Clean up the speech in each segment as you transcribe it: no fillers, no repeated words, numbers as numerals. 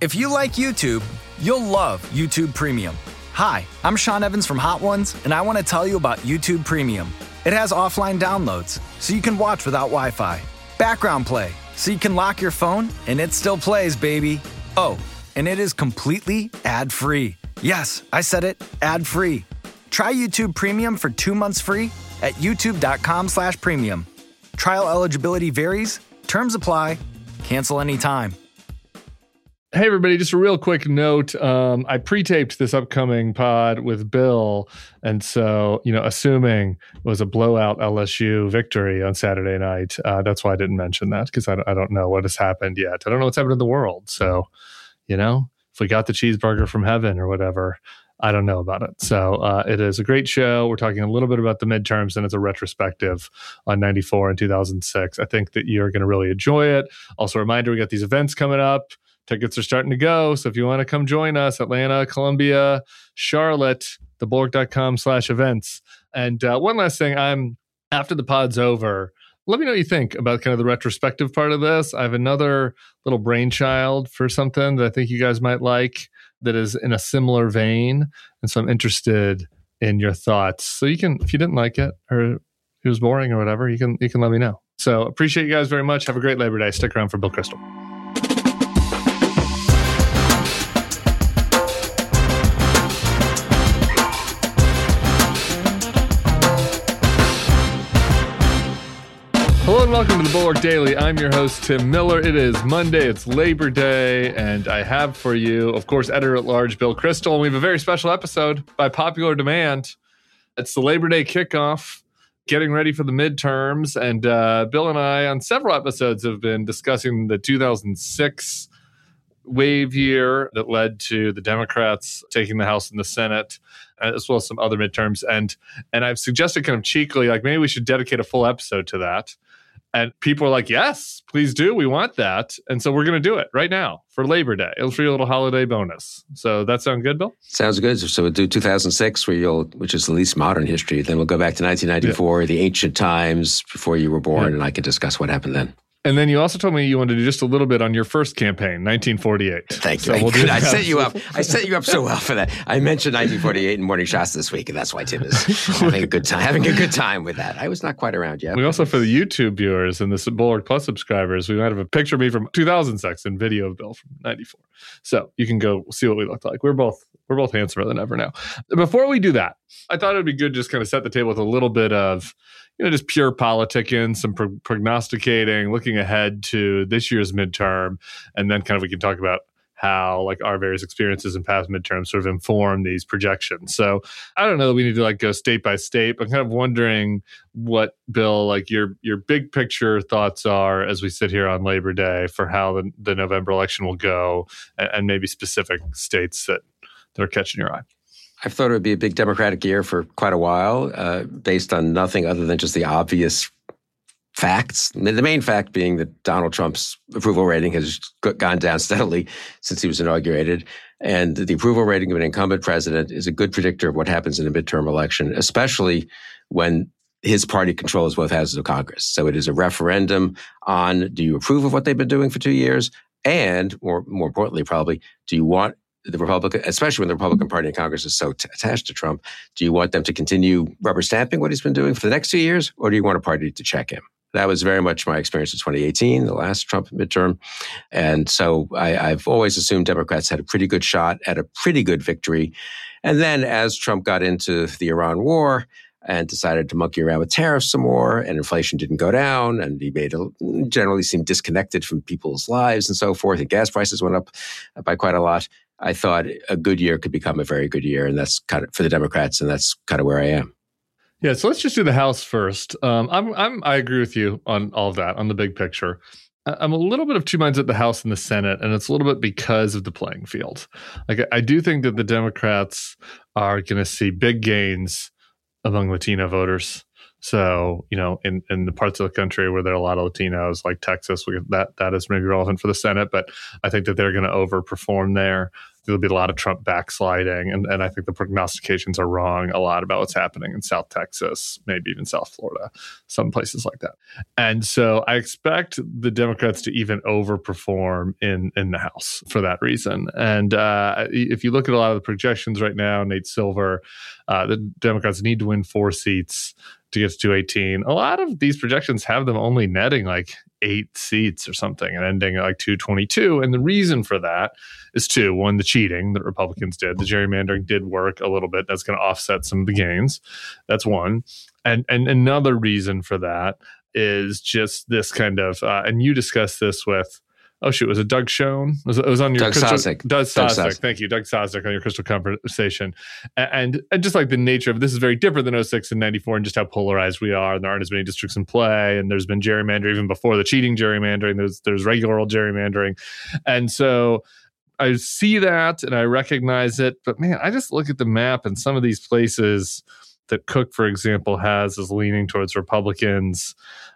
If you like YouTube, you'll love YouTube Premium. Hi, I'm Sean Evans from Hot Ones, and I want to tell you about YouTube Premium. It has offline downloads, so you can watch without Wi-Fi. Background play, so you can lock your phone, and it still plays, baby. Oh, and it is completely ad-free. Yes, I said it, ad-free. Try YouTube Premium for 2 months free at youtube.com/premium. Trial eligibility varies. Terms apply. Cancel anytime. Hey, everybody, just a real quick note. I pre-taped this upcoming pod with Bill. And so, assuming it was a blowout LSU victory on Saturday night, that's why I didn't mention that, because I don't know what has happened yet. I don't know what's happened in the world. So, if we got the cheeseburger from heaven or whatever, I don't know about it. So it is a great show. We're talking a little bit about the midterms, and it's a retrospective on 94 and 2006. I think that you're going to really enjoy it. Also, a reminder, we got these events coming up. Tickets are starting to go. So if you want to come join us, Atlanta, Columbia, Charlotte, thebulwark.com/events. And one last thing, after the pod's over, let me know what you think about kind of the retrospective part of this. I have another little brainchild for something that I think you guys might like that is in a similar vein. And so I'm interested in your thoughts. So you can, if you didn't like it or it was boring or whatever, you can let me know. So appreciate you guys very much. Have a great Labor Day. Stick around for Bill Kristol. Hello and welcome to the Bulwark Daily. I'm your host, Tim Miller. It is Monday. It's Labor Day. And I have for you, of course, Editor-at-Large Bill Kristol. And we have a very special episode by popular demand. It's the Labor Day kickoff, getting ready for the midterms. And Bill and I, on several episodes, have been discussing the 2006 wave year that led to the Democrats taking the House and the Senate, as well as some other midterms. And I've suggested kind of cheekily, like, maybe we should dedicate a full episode to that. And people are like, yes, please do. We want that. And so we're going to do it right now for Labor Day. It'll be a little holiday bonus. So that sound good, Bill? Sounds good. So we'll do 2006, which is the least modern history. Then we'll go back to 1994, the ancient times before you were born, and I can discuss what happened then. And then you also told me you wanted to do just a little bit on your first campaign, 1948. Thank you. So I set you up. I set you up so well for that. I mentioned 1948 in Morning Shots this week, and that's why Tim is having a good time with that. I was not quite around yet. We also, for the YouTube viewers and the Bulwark Plus subscribers, we might have a picture of me from 2006 and video of Bill from 94. So you can go see what we looked like. We're both handsomer than ever now. Before we do that, I thought it would be good to just kind of set the table with a little bit of just pure politicking, some prognosticating, looking ahead to this year's midterm, and then kind of we can talk about how like our various experiences in past midterms sort of inform these projections. So I don't know that we need to like go state by state, but I'm kind of wondering what, Bill, like your big picture thoughts are as we sit here on Labor Day for how the November election will go, and maybe specific states that are catching your eye. I've thought it would be a big Democratic year for quite a while, based on nothing other than just the obvious facts. The main fact being that Donald Trump's approval rating has gone down steadily since he was inaugurated. And the approval rating of an incumbent president is a good predictor of what happens in a midterm election, especially when his party controls both houses of Congress. So it is a referendum on, do you approve of what they've been doing for 2 years? And more importantly, probably, do you want the Republican, especially when the Republican Party in Congress is so attached to Trump, do you want them to continue rubber stamping what he's been doing for the next 2 years, or do you want a party to check him? That was very much my experience in 2018, the last Trump midterm. And so I've always assumed Democrats had a pretty good shot at a pretty good victory. And then as Trump got into the Iran war and decided to monkey around with tariffs some more, and inflation didn't go down, and he generally seemed disconnected from people's lives and so forth, and gas prices went up by quite a lot, I thought a good year could become a very good year, and that's kind of for the Democrats, and that's kind of where I am. Yeah, so let's just do the House first. I agree with you on all of that, on the big picture. I'm a little bit of two minds at the House and the Senate, and it's a little bit because of the playing field. Like, I do think that the Democrats are going to see big gains among Latino voters. So, in the parts of the country where there are a lot of Latinos, like Texas, that is maybe relevant for the Senate, but I think that they're going to overperform there. there'll be a lot of Trump backsliding. And I think the prognostications are wrong a lot about what's happening in South Texas, maybe even South Florida, some places like that. And so I expect the Democrats to even overperform in the House for that reason. And if you look at a lot of the projections right now, Nate Silver, the Democrats need to win 4 seats to get to 218. A lot of these projections have them only netting like 8 seats or something and ending at like 222. And the reason for that is 2. 1, the cheating that Republicans did. The gerrymandering did work a little bit. That's going to offset some of the gains. That's 1. And another reason for that is just this kind of, and you discussed this with, was it Doug Schoen? It was on your Doug Sosnick. Doug Sosnick. Thank you, Doug Sosnick, on your Crystal Conversation. And just like the nature of this is very different than 06 and 94 and just how polarized we are. And there aren't as many districts in play. And there's been gerrymandering even before the cheating gerrymandering. There's regular old gerrymandering. And so I see that and I recognize it. But man, I just look at the map and some of these places that Cook, for example, has is leaning towards Republicans,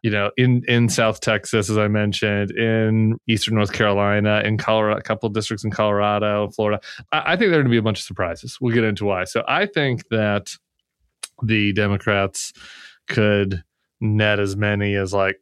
in South Texas, as I mentioned, in Eastern North Carolina, in Colorado, a couple of districts in Colorado, Florida. I think there are going to be a bunch of surprises. We'll get into why. So I think that the Democrats could net as many as like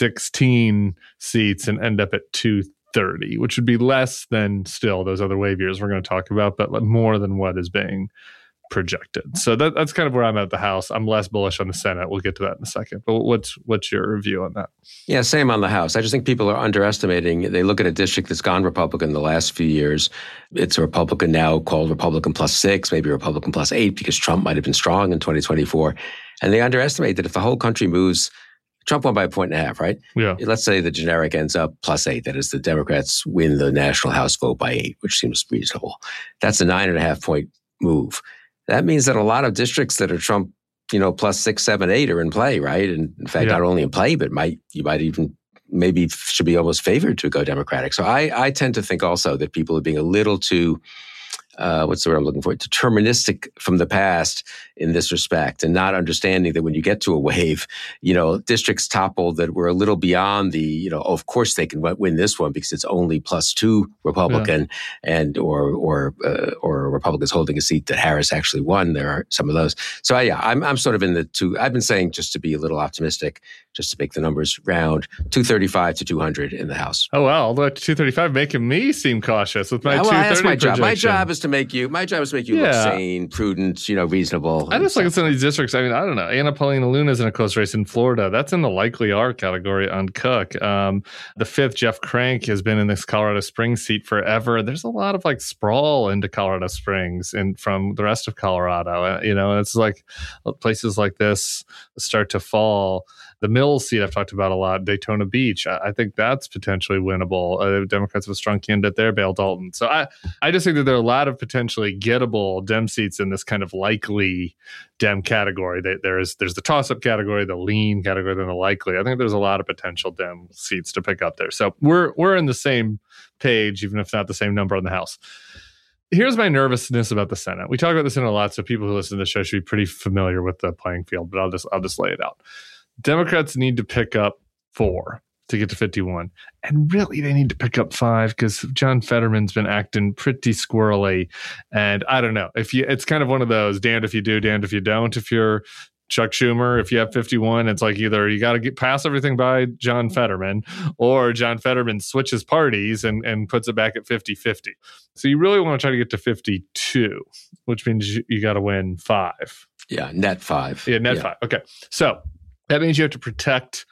16 seats and end up at 230, which would be less than still those other wave years we're going to talk about, but more than what is being projected. So that's kind of where I'm at the House. I'm less bullish on the Senate. We'll get to that in a second. But what's your review on that? Yeah, same on the House. I just think people are underestimating. They look at a district that's gone Republican the last few years. It's a Republican now called Republican +6, maybe Republican +8, because Trump might have been strong in 2024. And they underestimate that if the whole country moves, Trump won by 1.5 points, right? Yeah. Let's say the generic ends up +8. That is, the Democrats win the national House vote by 8, which seems reasonable. That's a 9.5 point move. That means that a lot of districts that are Trump, +6, 7, 8 are in play, right? And in fact, not only in play, but you might even maybe should be almost favored to go Democratic. So I tend to think also that people are being a little too, what's the word I'm looking for? Deterministic from the past in this respect, and not understanding that when you get to a wave, districts topple that were a little beyond the, of course they can win this one because it's only +2 Republican, and or Republicans holding a seat that Harris actually won. There are some of those. So I'm sort of in the 2. I've been saying, just to be a little optimistic, just to make the numbers round, 235 to 200 in the House. Oh wow, although 235 making me seem cautious with my 230 that's my job. projection. My job is to make you look sane, prudent, reasonable. I just look at some of these districts. I mean, I don't know. Anna Paulina Luna's in a close race in Florida. That's in the likely are category on Cook. The 5th, Jeff Crank, has been in this Colorado Springs seat forever. There's a lot of like sprawl into Colorado Springs and from the rest of Colorado. It's like places like this start to fall. The Mills seat I've talked about a lot, Daytona Beach. I think that's potentially winnable. Democrats have a strong candidate there, Bale Dalton. So I just think that there are a lot of potentially gettable Dem seats in this kind of likely Dem category. There's the toss-up category, the lean category, then the likely. I think there's a lot of potential Dem seats to pick up there. So we're in the same page, even if not the same number on the House. Here's my nervousness about the Senate. We talk about the Senate a lot, so people who listen to the show should be pretty familiar with the playing field, but I'll just lay it out. Democrats need to pick up 4 to get to 51. And really, they need to pick up 5 because John Fetterman's been acting pretty squirrely. And I don't know. It's kind of one of those damned if you do, damned if you don't. If you're Chuck Schumer, if you have 51, it's like either you got to pass everything by John Fetterman, or John Fetterman switches parties and puts it back at 50-50. So you really want to try to get to 52, which means you got to win 5. Yeah, net 5. Yeah, net 5. Okay. So that means you have to protect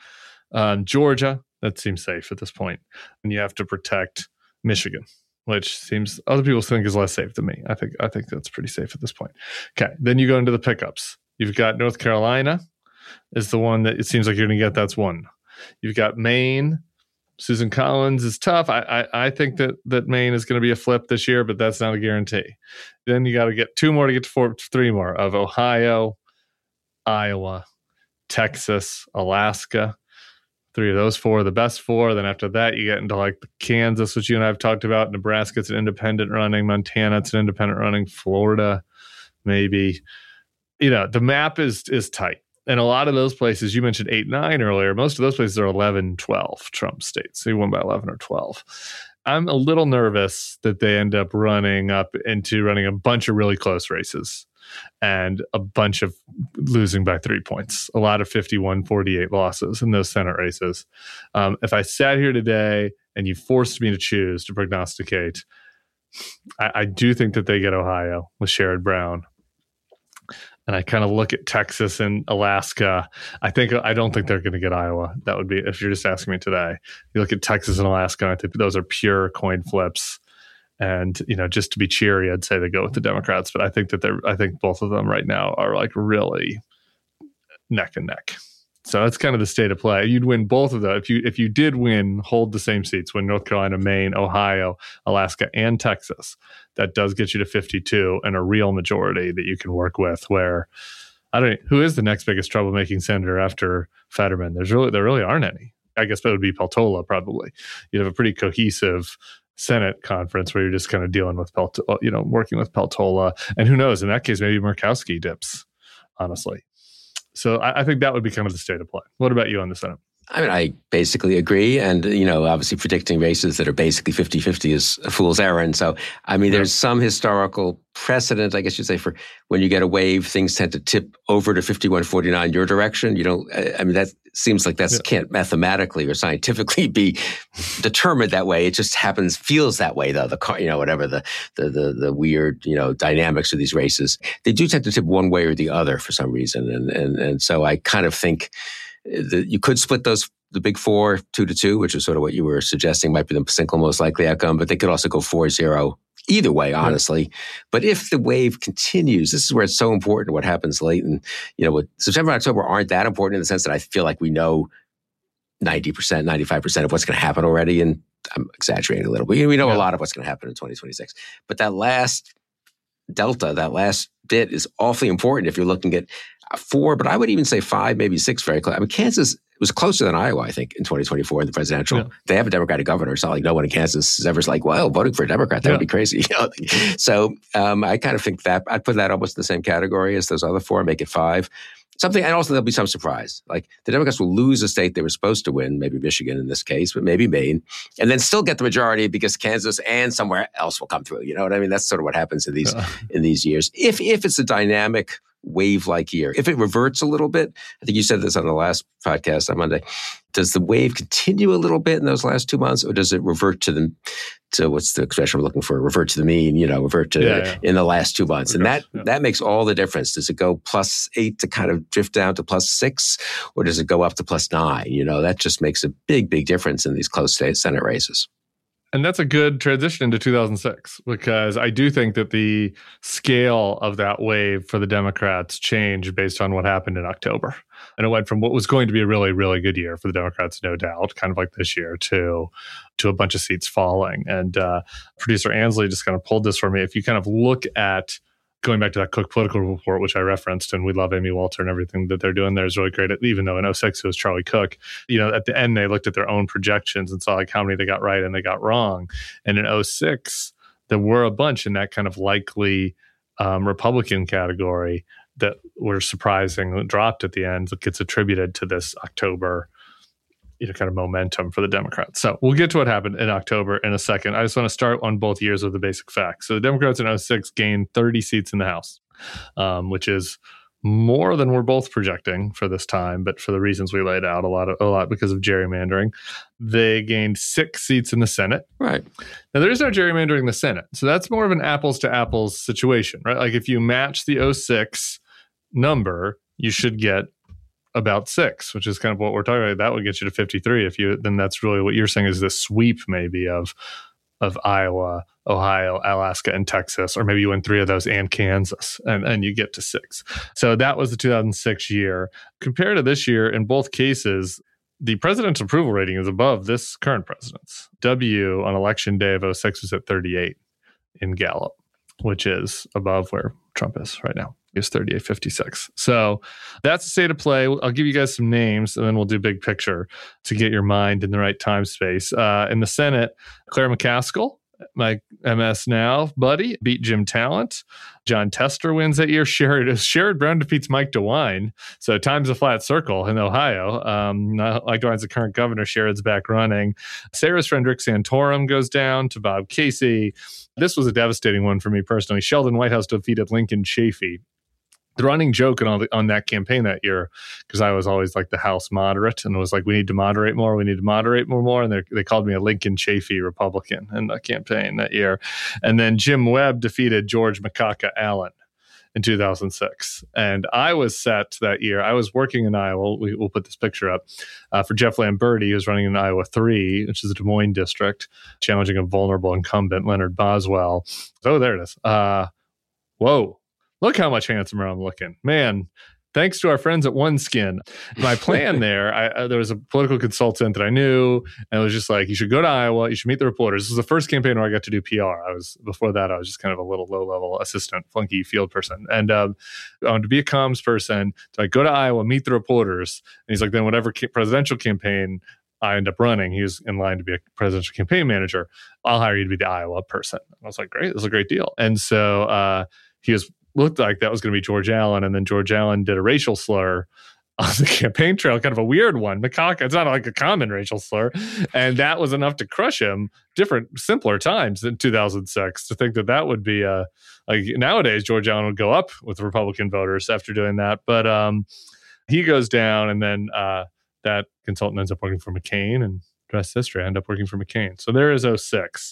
Georgia. That seems safe at this point. And you have to protect Michigan, which seems other people think is less safe than me. I think that's pretty safe at this point. Okay. Then you go into the pickups. You've got North Carolina is the one that it seems like you're going to get. That's 1. You've got Maine. Susan Collins is tough. I think that Maine is going to be a flip this year, but that's not a guarantee. Then you got to get 2 more to get to 3 more of Ohio, Iowa, Texas, Alaska. 3 of those 4 are the best 4. Then after that, you get into like Kansas, which you and I have talked about. Nebraska, it's an independent running. Montana, it's an independent running. Florida, maybe. The map is tight. And a lot of those places, you mentioned 8, 9 earlier, most of those places are 11, 12 Trump states. They won by 11 or 12. I'm a little nervous that they end up running a bunch of really close races and a bunch of losing by 3 points, a lot of 51-48 losses in those Senate races. If I sat here today and you forced me to choose to prognosticate, I do think that they get Ohio with Sherrod Brown. And I kind of look at Texas and Alaska. I don't think they're going to get Iowa. That would be, if you're just asking me today, you look at Texas and Alaska, and I think those are pure coin flips. And, just to be cheery, I'd say they go with the Democrats. But I think I think both of them right now are like really neck and neck. So that's kind of the state of play. You'd win both of those. If you did win, hold the same seats, win North Carolina, Maine, Ohio, Alaska, and Texas, that does get you to 52 and a real majority that you can work with. Where who is the next biggest troublemaking senator after Fetterman? There really aren't any. I guess that would be Peltola probably. You have a pretty cohesive Senate conference where you're just kind of dealing with working with Peltola, and who knows? In that case, maybe Murkowski dips. Honestly. So I think that would be kind of the state of play. What about you on the Senate? I mean, I basically agree. And, obviously predicting races that are basically 50-50 is a fool's errand. So, there's some historical precedent, I guess you'd say, for when you get a wave, things tend to tip over to 51-49 your direction. That seems like can't mathematically or scientifically be determined that way. It just feels that way, though. The weird, dynamics of these races, they do tend to tip one way or the other for some reason. And so I kind of think you could split the big four 2-2, which is sort of what you were suggesting might be the single most likely outcome, but they could also go 4-0 either way, honestly. Yeah. But if the wave continues, this is where it's so important what happens late. And, September and October aren't that important in the sense that I feel like we know 90%, 95% of what's going to happen already. And I'm exaggerating a little bit. We know a lot of what's going to happen in 2026. But that last delta, that last bit is awfully important if you're looking at 4, but I would even say 5, maybe 6 very close. Kansas was closer than Iowa, I think, in 2024 in the presidential. Yeah. They have a Democratic governor. It's not like no one in Kansas is ever like, well, voting for a Democrat, that would be crazy. So I kind of think that I'd put that almost in the same category as those other 4, make it 5. And also there'll be some surprise. Like the Democrats will lose a state they were supposed to win, maybe Michigan in this case, but maybe Maine, and then still get the majority because Kansas and somewhere else will come through. You know what I mean? That's sort of what happens in these years. If it's a dynamic wave-like year. If it reverts a little bit, I think you said this on the last podcast on Monday, does the wave continue a little bit in those last 2 months, or does it revert to what's the expression we're looking for? Revert to the mean, in the last 2 months. And that makes all the difference. Does it go +8 to kind of drift down to +6, or does it go up to +9? That just makes a big, big difference in these close Senate races. And that's a good transition into 2006, because I do think that the scale of that wave for the Democrats changed based on what happened in October. And it went from what was going to be a really, really good year for the Democrats, no doubt, kind of like this year, to a bunch of seats falling. And producer Ansley just kind of pulled this for me. If you kind of look at going back to that Cook political report, which I referenced, and we love Amy Walter and everything that they're doing there is really great. Even though in 2006 it was Charlie Cook, at the end they looked at their own projections and saw like how many they got right and they got wrong. And in 2006, there were a bunch in that kind of likely Republican category that were surprising, dropped at the end, that gets attributed to this October kind of momentum for the Democrats. So we'll get to what happened in October in a second. I just want to start on both years with the basic facts. So the Democrats in 2006 gained 30 seats in the House, which is more than we're both projecting for this time, but for the reasons we laid out, a lot because of gerrymandering. They gained 6 seats in the Senate. Right. Now, there is no gerrymandering in the Senate. So that's more of an apples to apples situation, right? Like if you match the 2006 number, you should get about 6, which is kind of what we're talking about. That would get you to 53. Then that's really what you're saying is the sweep maybe of Iowa, Ohio, Alaska, and Texas, or maybe you win 3 of those and Kansas, and you get to 6. So that was the 2006 year. Compared to this year, in both cases, the president's approval rating is above this current president's. W on election day of 2006 was at 38 in Gallup, which is above where Trump is right now. It's 38.56. So that's the state of play. I'll give you guys some names, and then we'll do big picture to get your mind in the right time space. In the Senate, Claire McCaskill My MS Now buddy beat Jim Talent. John Tester wins that year. Sherrod Brown defeats Mike DeWine. So time's a flat circle in Ohio. Mike DeWine's the current governor. Sherrod's back running. Sarah's friend Rick Santorum goes down to Bob Casey. This was a devastating one for me personally. Sheldon Whitehouse defeated Lincoln Chafee. The running joke on that campaign that year, because I was always like the House moderate and was like, we need to moderate more. We need to moderate more. And they called me a Lincoln Chafee Republican in the campaign that year. And then Jim Webb defeated George Macaca Allen in 2006. And I was set that year. I was working in Iowa. We'll put this picture up for Jeff Lamberti, who's running in Iowa 3, which is the Des Moines district, challenging a vulnerable incumbent, Leonard Boswell. Oh, there it is. Whoa. Look how much handsomer I'm looking. Man, thanks to our friends at OneSkin. My plan there was a political consultant that I knew, and it was just like, you should go to Iowa, you should meet the reporters. This was the first campaign where I got to do PR. Before that, I was just kind of a little low-level assistant, flunky field person. And I wanted to be a comms person. So I go to Iowa, meet the reporters, and he's like, then whatever presidential campaign I end up running, he's in line to be a presidential campaign manager. I'll hire you to be the Iowa person. And I was like, great, this is a great deal. And so he looked like that was going to be George Allen, and then George Allen did a racial slur on the campaign trail, kind of a weird one. Macaca, it's not like a common racial slur, and that was enough to crush him. Simpler times in 2006 to think that would be like nowadays George Allen would go up with Republican voters after doing that, but he goes down, and then that consultant ends up working for McCain, and the rest is history. I end up working for McCain. So there is 06.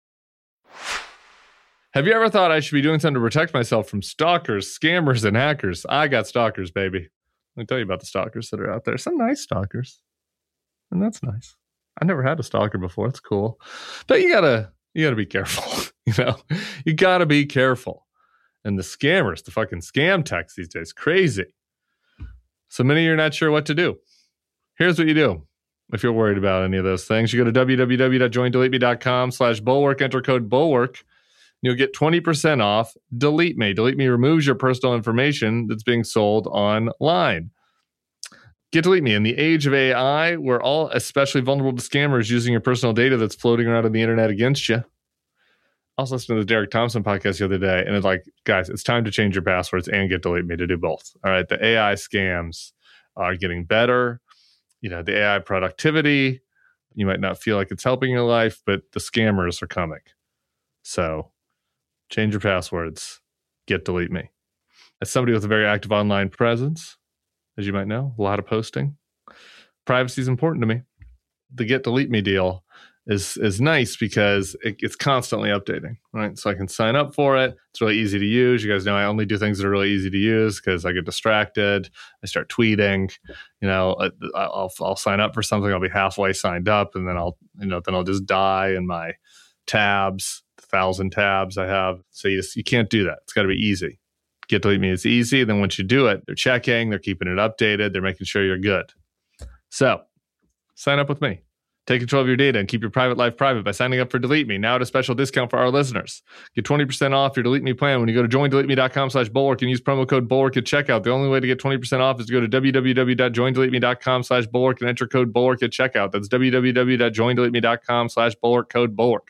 Have you ever thought I should be doing something to protect myself from stalkers, scammers, and hackers? I got stalkers, baby. Let me tell you about the stalkers that are out there. Some nice stalkers. And that's nice. I never had a stalker before. It's cool. But you gotta be careful. You gotta be careful. And the scammers, the fucking scam texts these days, crazy. So many of you are not sure what to do. Here's what you do. If you're worried about any of those things, you go to www.joindeleteme.com/bulwark, enter code bulwark. You'll get 20% off Delete Me. Delete Me removes your personal information that's being sold online. Get Delete Me. In the age of AI, we're all especially vulnerable to scammers using your personal data that's floating around on the internet against you. I was listening to the Derek Thompson podcast the other day, and it's like, guys, it's time to change your passwords and get Delete Me to do both. All right, the AI scams are getting better. The AI productivity, you might not feel like it's helping your life, but the scammers are coming. So change your passwords. Get Delete Me. As somebody with a very active online presence, as you might know, a lot of posting, privacy is important to me. The Get Delete Me deal is nice because it's constantly updating, right? So I can sign up for it. It's really easy to use. You guys know I only do things that are really easy to use because I get distracted. I start tweeting. I'll sign up for something. I'll be halfway signed up, and then I'll just die in my tabs. 1,000 tabs I have. So you can't do that. It's got to be easy. Get Delete Me. It's easy. Then once you do it, they're checking, they're keeping it updated, they're making sure you're good. So sign up with me. Take control of your data and keep your private life private by signing up for Delete Me. Now at a special discount for our listeners. Get 20% off your Delete Me plan when you go to joindeleteme.com/bulwark and use promo code bulwark at checkout. The only way to get 20% off is to go to www.joindeleteme.com/bulwark and enter code bulwark at checkout. That's www.joindeleteme.com/bulwark, code bulwark.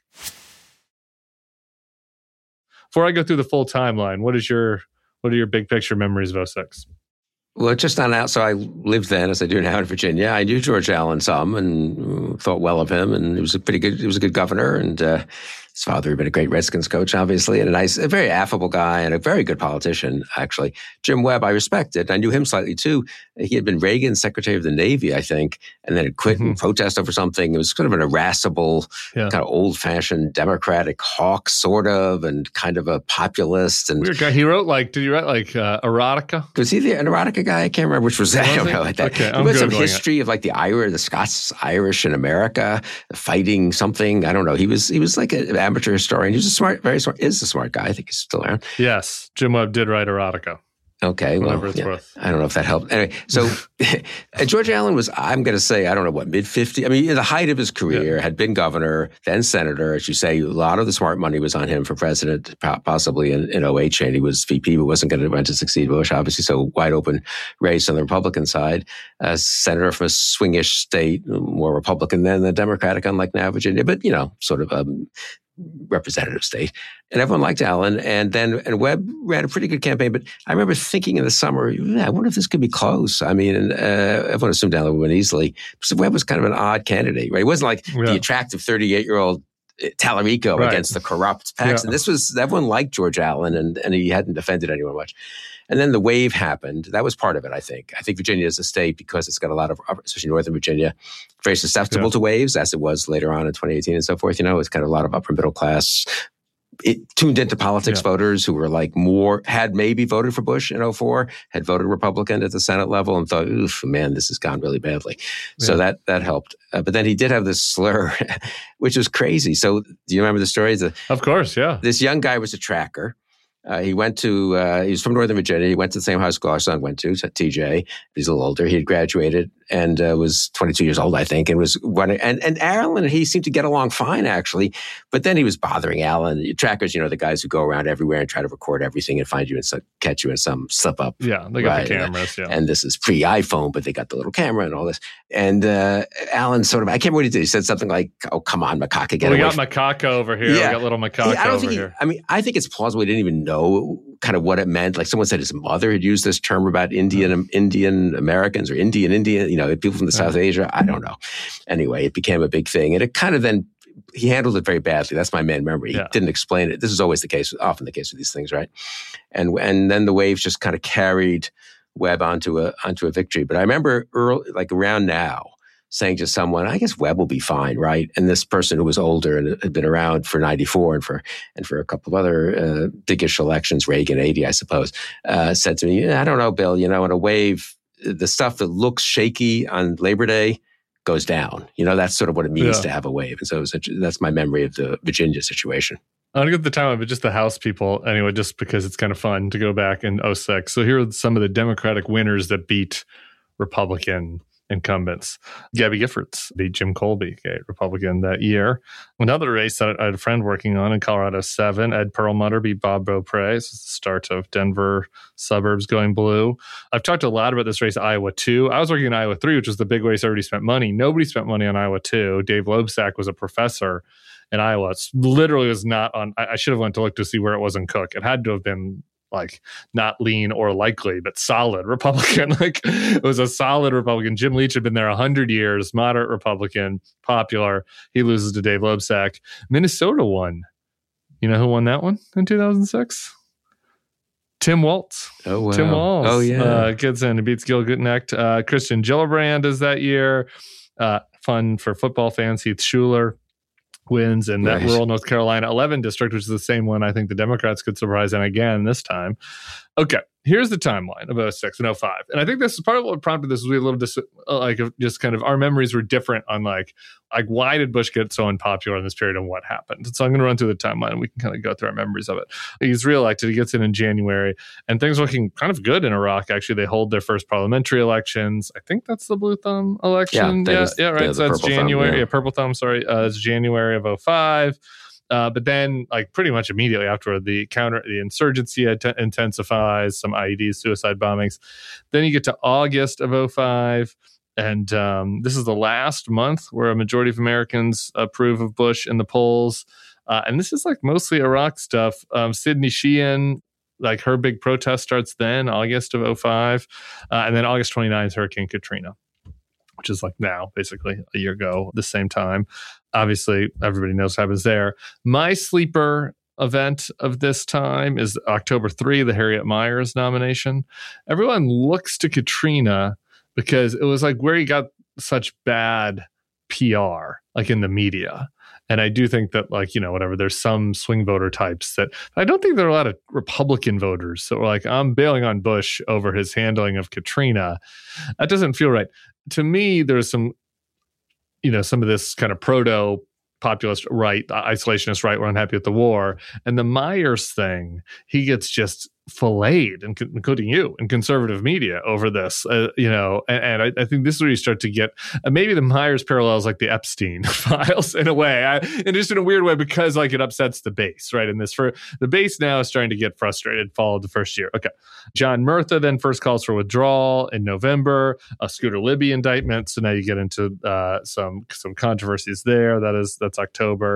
Before I go through the full timeline, what are your big picture memories of 06? Well, just on out. So I lived then, as I do now, in Virginia. I knew George Allen some and thought well of him, and he was a good governor. And his father had been a great Redskins coach, obviously, and a very affable guy and a very good politician, actually. Jim Webb, I respected. I knew him slightly too. He had been Reagan's Secretary of the Navy, I think, and then had quit in protest over something. It was kind of an irascible, kind of old-fashioned Democratic hawk, sort of, and kind of a populist. And weird guy. Did he write erotica? Was he an erotica guy? I can't remember which was that. I don't know. Like that. Okay, he had some history of like the Scots-Irish in America fighting something. I don't know. He was like an amateur historian. He was very smart. Is a smart guy. I think he's still around. Yes, Jim Webb did write erotica. Okay, whatever it's worth. I don't know if that helped. Anyway, so George Allen was, I'm going to say, I don't know what, mid-50s? I mean, in the height of his career, had been governor, then senator. As you say, a lot of the smart money was on him for president, possibly in 08. Cheney was VP, but wasn't going to succeed Bush, obviously. So wide open race on the Republican side. Senator from a swingish state, more Republican than the Democratic, unlike now Virginia. But, sort of representative state. And everyone liked Allen. And Webb ran a pretty good campaign. But I remember thinking in the summer, I wonder if this could be close. I mean, everyone assumed Allen would win easily. So Webb was kind of an odd candidate, right? He wasn't like the attractive 38-year-old Tallarico against the corrupt Paxton. This was, everyone liked George Allen, and he hadn't defended anyone much. And then the wave happened. That was part of it, I think. I think Virginia is a state, because it's got a lot of, especially Northern Virginia, very susceptible to waves, as it was later on in 2018 and so forth. It's kind of a lot of upper middle class, tuned into politics voters who were like had maybe voted for Bush in 2004, had voted Republican at the Senate level and thought, oof, man, this has gone really badly. So that helped. But then he did have this slur, which was crazy. So do you remember the story? Of course, yeah. This young guy was a tracker. He went to, he was from Northern Virginia. He went to the same high school our son went to, TJ. He's a little older. He had graduated and was 22 years old, I think, and was running. And Allen and he seemed to get along fine, actually. But then he was bothering Allen. Trackers, the guys who go around everywhere and try to record everything and find you and catch you in some slip up. Yeah, they got the cameras. Yeah. And this is pre-iPhone, but they got the little camera and all this. And Allen sort of, I can't remember what he did. He said something like, "Oh, come on, macaque, get away." We got macaque over here. Yeah. We got little macaque over here. I think it's plausible he didn't even know kind of what it meant. Like someone said his mother had used this term about Indian Americans or Indian, people from the South Asia. I don't know. Anyway, it became a big thing. And it kind of then, he handled it very badly. That's my main memory. He didn't explain it. This is always the case, often the case with these things, right? And then the waves just kind of carried Webb onto a victory. But I remember around now, saying to someone, I guess Webb will be fine, right? And this person who was older and had been around for 94 and for a couple of other biggish elections, Reagan 80, I suppose, said to me, I don't know, Bill, in a wave, the stuff that looks shaky on Labor Day goes down. That's sort of what it means to have a wave. And so that's my memory of the Virginia situation. I don't get the time, but just the House people, anyway, just because it's kind of fun to go back in 2006. So here are some of the Democratic winners that beat Republican incumbents. Gabby Giffords beat Jim Colby, Republican, that year. Another race that I had a friend working on in Colorado 7, Ed Perlmutter beat Bob Beaupre. This is the start of Denver suburbs going blue. I've talked a lot about this race, Iowa 2. I was working in Iowa 3, which was the big race everybody spent money. Nobody spent money on Iowa 2. Dave Loebsack was a professor in Iowa. It literally was not on. I should have went to look to see where it was in Cook. It had to have been not lean or likely, but solid Republican. It was a solid Republican. Jim Leach had been there 100 years, moderate Republican, popular. He loses to Dave Loebsack. Minnesota won. You know who won that one in 2006? Tim Walz. Oh, wow. Tim Walz. Oh, yeah. Gets in and beats Gil Gutnecht. Christian Gillibrand is that year. Fun for football fans. Heath Schuler wins in that rural North Carolina 11 district, which is the same one I think the Democrats could surprise in again this time. Okay, here's the timeline of 2006 and 2005. And I think this is part of what prompted this. Was a little just kind of our memories were different on why did Bush get so unpopular in this period and what happened? So I'm going to run through the timeline and we can kind of go through our memories of it. He's reelected. He gets in January and things are looking kind of good in Iraq. Actually, they hold their first parliamentary elections. I think that's the Blue Thumb election. Yeah, right. So that's January. Purple Thumb, sorry. It's January of 2005. But then, pretty much immediately after the insurgency intensifies, some IEDs, suicide bombings. Then you get to August of 2005. And this is the last month where a majority of Americans approve of Bush in the polls. And this is mostly Iraq stuff. Sidney Sheehan, her big protest starts then, August of 2005. And then August 29th, Hurricane Katrina, which is now, basically a year ago, the same time. Obviously, everybody knows what happens there. My sleeper event of this time is October 3, the Harriet Miers nomination. Everyone looks to Katrina because it was where he got such bad PR, in the media. And I do think that, whatever, there's some swing voter types that I don't think there are a lot of Republican voters that were I'm bailing on Bush over his handling of Katrina. That doesn't feel right. To me, there's some of this kind of proto-populist right, isolationist right, we're unhappy with the war. And the Miers thing, he gets just filleted, including you, in conservative media over this, and I think this is where you start to get maybe the Miers parallels the Epstein files in a way, and just in a weird way because it upsets the base, right? And the base now is starting to get frustrated, followed the first year. Okay. John Murtha then first calls for withdrawal in November, a Scooter Libby indictment. So now you get into some controversies there. That's October.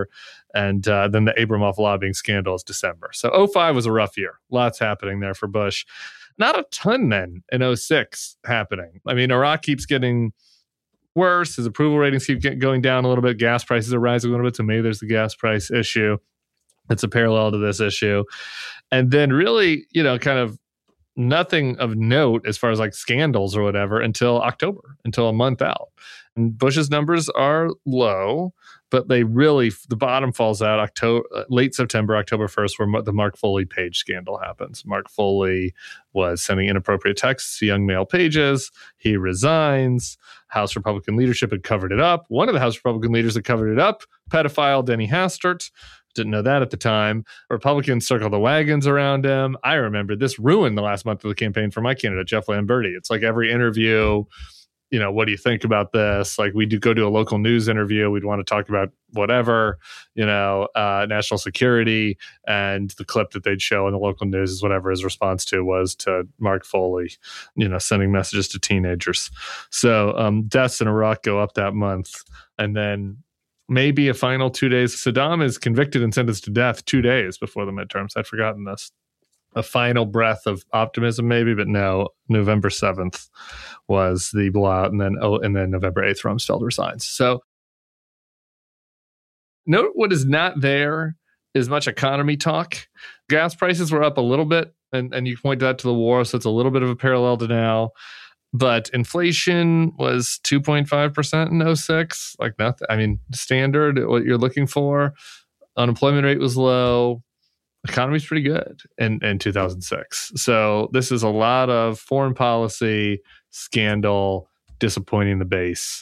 And then the Abramoff lobbying scandal is December. So 05 was a rough year. Lots happening there for Bush. Not a ton then in 06 happening. I mean, Iraq keeps getting worse. His approval ratings keep going down a little bit. Gas prices are rising a little bit. So maybe there's the gas price issue. It's a parallel to this issue. And then really, kind of nothing of note as far as like scandals or whatever until October, until a month out. And Bush's numbers are low, but they really, the bottom falls out late September, October 1st, where the Mark Foley page scandal happens. Mark Foley was sending inappropriate texts to young male pages. He resigns. House Republican leadership had covered it up. One of the House Republican leaders that covered it up, pedophile Denny Hastert. Didn't know that at the time. Republicans circle the wagons around him. I remember this ruined the last month of the campaign for my candidate, Jeff Lamberti. It's like every interview, what do you think about this? Like we do go to a local news interview. We'd want to talk about whatever, national security, and the clip that they'd show in the local news is whatever his response to was to Mark Foley, sending messages to teenagers. So deaths in Iraq go up that month. And then maybe a final 2 days. Saddam is convicted and sentenced to death 2 days before the midterms. I'd forgotten this. A final breath of optimism, maybe, but no. November 7th was the blowout, and then November 8th, Rumsfeld resigns. So, note what is not there is much economy talk. Gas prices were up a little bit, and you point that to the war, so it's a little bit of a parallel to now. But inflation was 2.5% in 06, like nothing. I mean, standard, what you're looking for. Unemployment rate was low. Economy's pretty good in 2006. So this is a lot of foreign policy, scandal, disappointing the base,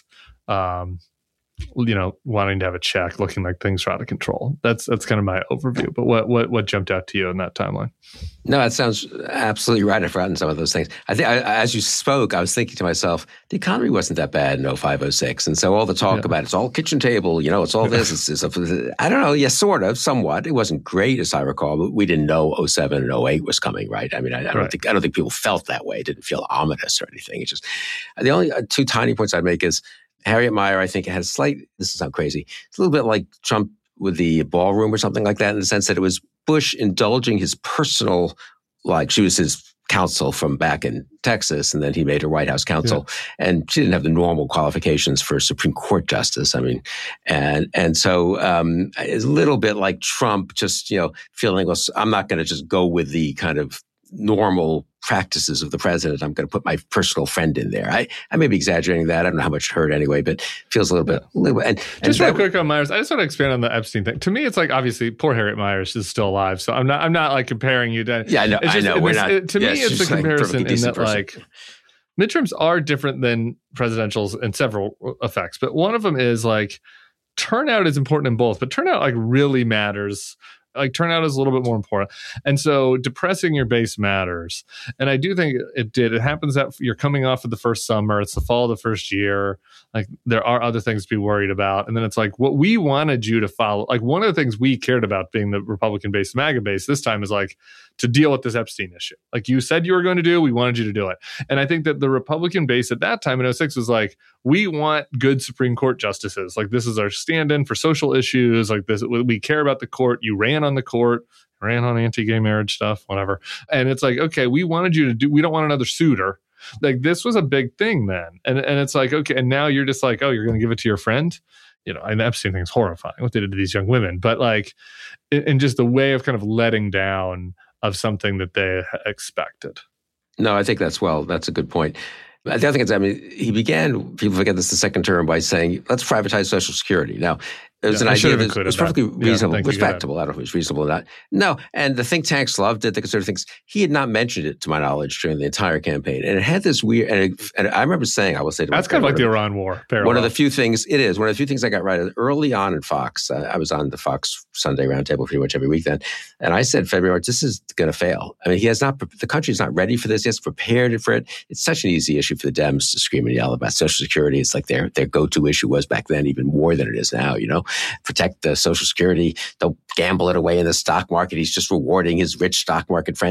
wanting to have a check, looking like things are out of control. That's kind of my overview. But what jumped out to you in that timeline? No, that sounds absolutely right. I've forgotten some of those things. I think as you spoke, I was thinking to myself, the economy wasn't that bad in 05, 06. And so all the talk about it's all kitchen table, it's all this. It's I don't know. Yes, sort of, somewhat. It wasn't great, as I recall, but we didn't know 07 and 08 was coming, right? I mean, I don't think people felt that way. It didn't feel ominous or anything. It's just the only two tiny points I'd make is Harriet Mier, I think, had a slight, this is not crazy, it's a little bit like Trump with the ballroom or something like that, in the sense that it was Bush indulging his personal, like she was his counsel from back in Texas, and then he made her White House counsel, and she didn't have the normal qualifications for Supreme Court justice. I mean, and so it's a little bit like Trump just, feeling, well, I'm not going to just go with the kind of normal practices of the president. I'm going to put my personal friend in there. I may be exaggerating that. I don't know how much it hurt anyway, but it feels a little bit. And just real quick on Myers, I just want to expand on the Epstein thing. To me, it's like, obviously, poor Harriet Myers is still alive, so I'm not like comparing you to. Yeah, I know. I know. We're not. To me, it's a comparison in that person. Like midterms are different than presidentials in several effects, but one of them is like turnout is important in both, but turnout like really matters. Like turnout is a little bit more important. And so depressing your base matters. And I do think it did. It happens that you're coming off of the first summer. It's the fall of the first year. Like there are other things to be worried about. And then it's like what we wanted you to follow. Like one of the things we cared about being the Republican base, MAGA base this time is like to deal with this Epstein issue. Like you said you were going to do, we wanted you to do it. And I think that the Republican base at that time in 06 was like, we want good Supreme Court justices. Like this is our stand-in for social issues. Like this, we care about the court. You ran on the court, ran on anti-gay marriage stuff, whatever. And it's like, okay, we wanted you to do, we don't want another suitor. Like this was a big thing then. And it's like, okay, and now you're just like, oh, you're going to give it to your friend? And the Epstein thing is horrifying, what they did to these young women. But like, in just the way of kind of letting down of something that they expected. No, I think that's a good point. The other thing is, he began, people forget this, the second term by saying, let's privatize Social Security. Now, it was an idea that was perfectly reasonable, respectable. I don't know if it was reasonable or not. No, and the think tanks loved it, the conservative things. He had not mentioned it, to my knowledge, during the entire campaign. And it had this weird, and I remember saying, I will say to that's kind of like the Iran war parallel. One of the few things I got right early on in Fox. I was on the Fox Sunday Roundtable pretty much every week then. And I said, February, this is going to fail. I mean, the country's not ready for this. He hasn't prepared for it. It's such an easy issue for the Dems to scream and yell about Social Security. It's like their go-to issue was back then, even more than it is now, protect the Social Security. Don't gamble it away in the stock market. He's just rewarding his rich stock market friends.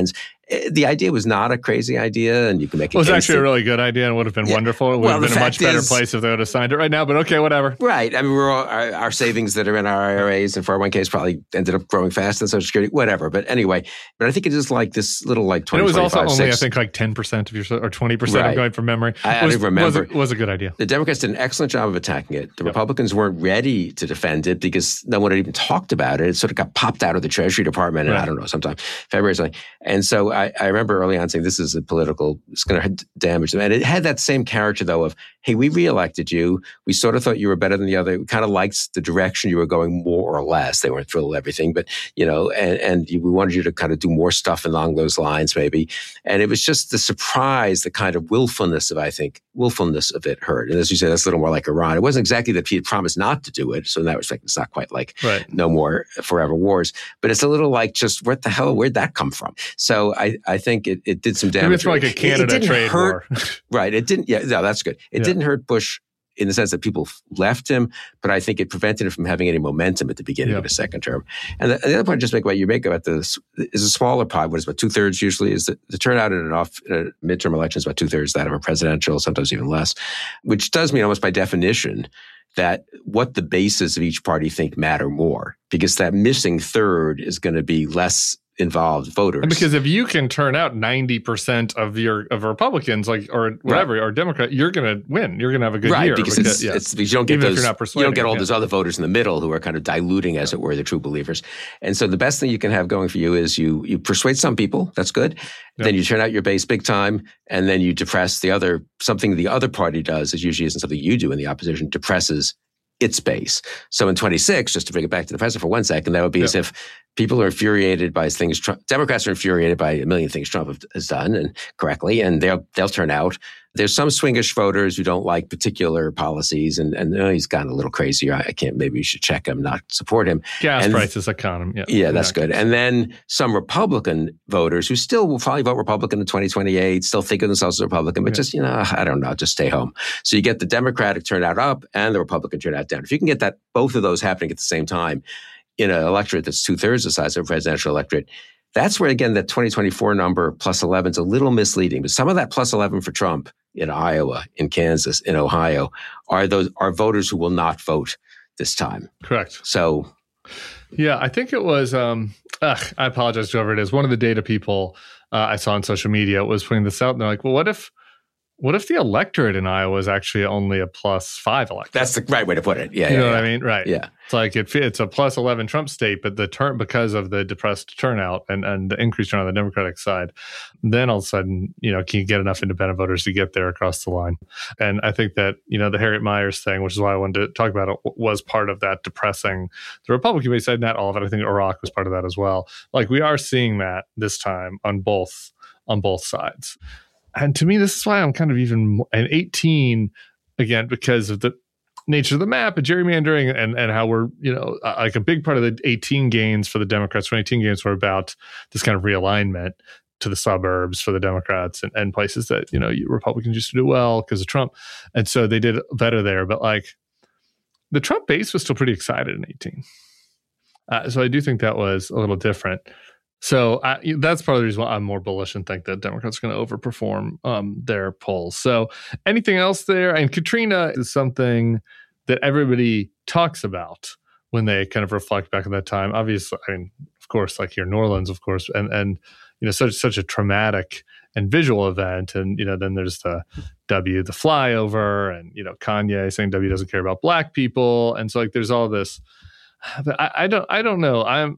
The idea was not a crazy idea, and you can make it. It was actually a really good idea and would have been wonderful. It would have been a much better place if they would have signed it right now, but okay, whatever. Right. I mean, our savings that are in our IRAs and 401ks probably ended up growing fast in Social Security, whatever. But anyway, but I think it is like this little 20, and it was also only, 6. I think, 10% of your, or 20%, I'm going from memory. I remember. It was a good idea. The Democrats did an excellent job of attacking it. The Republicans weren't ready to defend it because no one had even talked about it. It sort of got popped out of the Treasury Department in, I don't know, sometime February or something. And so I remember early on saying, this is it's going to damage them. And it had that same character, though, of, hey, we reelected you. We sort of thought you were better than the other. We kind of liked the direction you were going, more or less. They weren't thrilled with everything, but, and we wanted you to kind of do more stuff along those lines, maybe. And it was just the surprise, the kind of willfulness of it hurt. And as you say, that's a little more like Iran. It wasn't exactly that he had promised not to do it. So in that respect, it's not quite like no more forever wars, but it's a little like just what the hell, where'd that come from? So I think it did some damage. Maybe it's like a Canada trade war. Right. It didn't. Yeah, no, that's good. It didn't hurt Bush in the sense that people left him, but I think it prevented him from having any momentum at the beginning of his second term. And the other point you make about this is a smaller pod. What is about 2/3 usually is the turnout in a midterm election is about 2/3 that of a presidential, sometimes even less, which does mean almost by definition that what the bases of each party think matter more, because that missing third is going to be less involved voters. And because if you can turn out 90% of Republicans, or whatever, or Democrat, you're going to win. You're going to have a good year. Because it's because you don't get you don't get all those other voters in the middle who are kind of diluting, as it were, the true believers. And so the best thing you can have going for you is you persuade some people. That's good. Then you turn out your base big time, and then you depress the other. Something the other party does, is usually isn't something you do in the opposition, depresses its base. So in 26, just to bring it back to the president for 1 second, that would be as if people are infuriated by things. Democrats are infuriated by a million things Trump has done, and correctly, and they'll turn out. There's some swingish voters who don't like particular policies, and he's gotten a little crazy. I can't. Maybe you should check him, not support him. Gas prices, economy. Yeah, that's good. And then some Republican voters who still will probably vote Republican in 2028, still think of themselves as Republican, but just I don't know, just stay home. So you get the Democratic turnout up and the Republican turnout down. If you can get that both of those happening at the same time in an electorate that's 2/3 the size of a presidential electorate, that's where, again, that 2024 number plus 11 is a little misleading. But some of that plus 11 for Trump in Iowa, in Kansas, in Ohio are voters who will not vote this time. Correct. So, yeah, I think it was. I apologize to whoever it is. One of the data people I saw on social media was putting this out, and they're like, "Well, what if the electorate in Iowa is actually only a +5 electorate?" That's the right way to put it. Yeah, you know what I mean, right? Yeah, it's like it's a +11 Trump state, but because of the depressed turnout and the increased turnout on the Democratic side, then all of a sudden, can you get enough independent voters to get there across the line? And I think that the Harriet Miers thing, which is why I wanted to talk about it, was part of that depressing the Republican base. Not all of it. I think Iraq was part of that as well. Like, we are seeing that this time on both sides. And to me, this is why I'm kind of even an 18 again, because of the nature of the map and gerrymandering and how we're, like a big part of the 18 gains for the Democrats, 2018 gains were about this kind of realignment to the suburbs for the Democrats and places that, Republicans used to do well because of Trump. And so they did better there. But like the Trump base was still pretty excited in 18. So I do think that was a little different. So that's part of the reason why I'm more bullish and think that Democrats are going to overperform their polls. So anything else there? And Katrina is something that everybody talks about when they kind of reflect back at that time. Obviously, of course, like here in New Orleans, of course, and such a traumatic and visual event. And, then there's the flyover, and, Kanye saying W doesn't care about black people. And so like there's all this. But I don't know.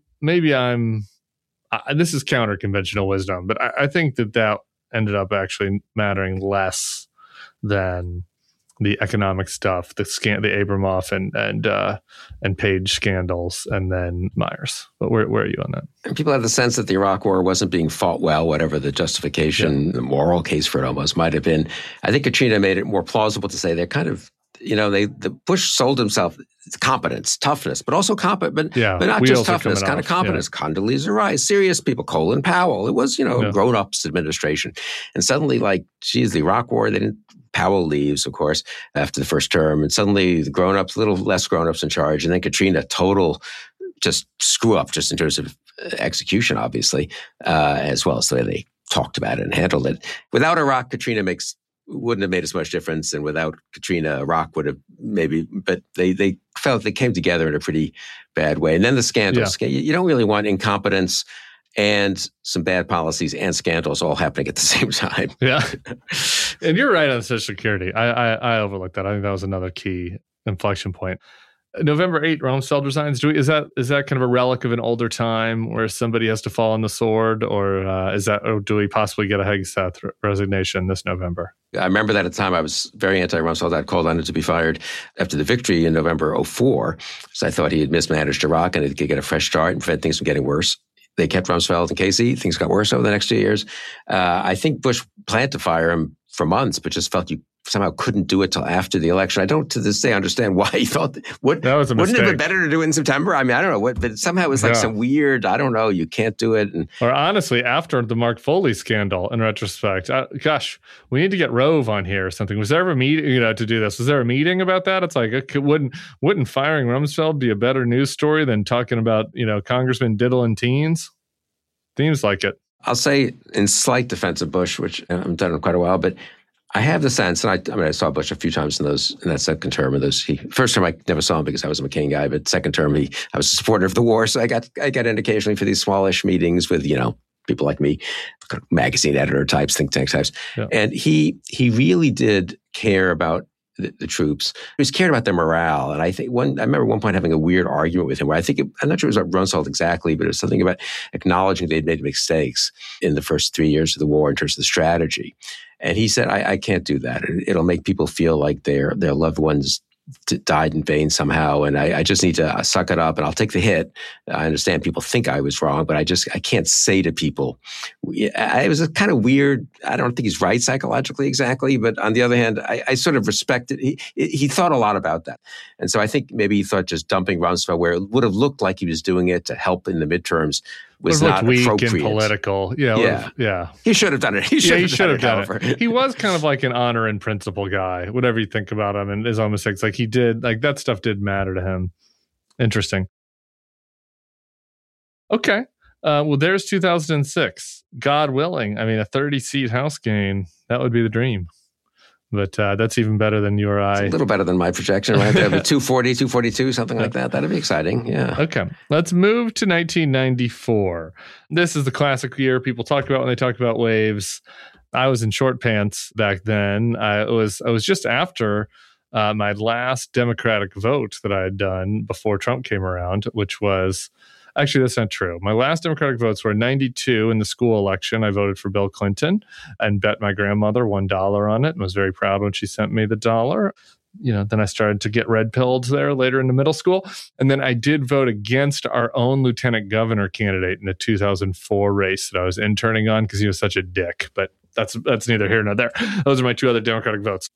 This is counter-conventional wisdom, but I think that ended up actually mattering less than the economic stuff, the Abramoff and Page scandals, and then Myers. But where are you on that? And people have the sense that the Iraq War wasn't being fought well, whatever the justification, the moral case for it almost might have been. I think Katrina made it more plausible to say they're kind of, the Bush sold himself competence, toughness, but also but not just toughness, kind of competence. Yeah. Condoleezza Rice, serious people, Colin Powell. It was, grown-ups administration. And suddenly, the Iraq War, Powell leaves, of course, after the first term. And suddenly the grown-ups, a little less grown-ups in charge. And then Katrina, total just screw up just in terms of execution, obviously, as well as the way they talked about it and handled it. Without Iraq, Katrina wouldn't have made as much difference, and without Katrina, Iraq would have maybe. But they felt they came together in a pretty bad way. And then the scandals. Yeah. You don't really want incompetence and some bad policies and scandals all happening at the same time. Yeah, and you're right on Social Security. I overlooked that. I think that was another key inflection point. November 8th, Rumsfeld resigns. Is that kind of a relic of an older time where somebody has to fall on the sword, or do we possibly get a Hegseth resignation this November? I remember that at the time I was very anti-Rumsfeld. I'd called on him to be fired after the victory in November 2004, so I thought he had mismanaged Iraq and he could get a fresh start and prevent things from getting worse. They kept Rumsfeld and Casey. Things got worse over the next 2 years. I think Bush planned to fire him for months, but just felt you somehow couldn't do it till after the election. I don't to this day understand why he thought that was a mistake. Wouldn't it have been better to do it in September? I mean, I don't know what, but somehow it was like some weird, I don't know, you can't do it. Or honestly, after the Mark Foley scandal, in retrospect, gosh, we need to get Rove on here or something. Was there ever a meeting, to do this? Was there a meeting about that? It's like, wouldn't firing Rumsfeld be a better news story than talking about, Congressman diddling teens? Seems like it. I'll say in slight defense of Bush, which I haven't done in quite a while, but I have the sense, and I saw Bush a few times in that second term of those. First term I never saw him because I was a McCain guy, but second term I was a supporter of the war, so I got in occasionally for these smallish meetings with people like me, magazine editor types, think tank types, and he really did care about the troops. He was cared about their morale, and I remember at one point having a weird argument with him where I'm not sure it was about Rumsfeld exactly, but it was something about acknowledging they'd made mistakes in the first 3 years of the war in terms of the strategy. And he said, I can't do that. It'll make people feel like their loved ones died in vain somehow. And I just need to suck it up and I'll take the hit. I understand people think I was wrong, but I can't say to people. It was a kind of weird, I don't think he's right psychologically exactly, but on the other hand, I sort of respected, he thought a lot about that. And so I think maybe he thought just dumping Rumsfeld where it would have looked like he was doing it to help in the midterms was not weak appropriate. And political. Yeah. He should have done it. He should have done it. He was kind of like an honor and principle guy, whatever you think about him and his own mistakes. Like he did, like that stuff did matter to him. Interesting. Okay. Well, there's 2006. God willing. I mean, a 30-seat House gain, that would be the dream. But that's even better than you or I. It's a little better than my projection, right? 240, 242, something like that. That'd be exciting. Yeah. Okay. Let's move to 1994. This is the classic year people talk about when they talk about waves. I was in short pants back then. I was just after my last Democratic vote that I had done before Trump came around, which was... Actually, that's not true. My last Democratic votes were in 92 in the school election. I voted for Bill Clinton and bet my grandmother $1 on it and was very proud when she sent me the $1. Then I started to get red pilled there later in the middle school. And then I did vote against our own lieutenant governor candidate in the 2004 race that I was interning on because he was such a dick. But that's neither here nor there. Those are my two other Democratic votes.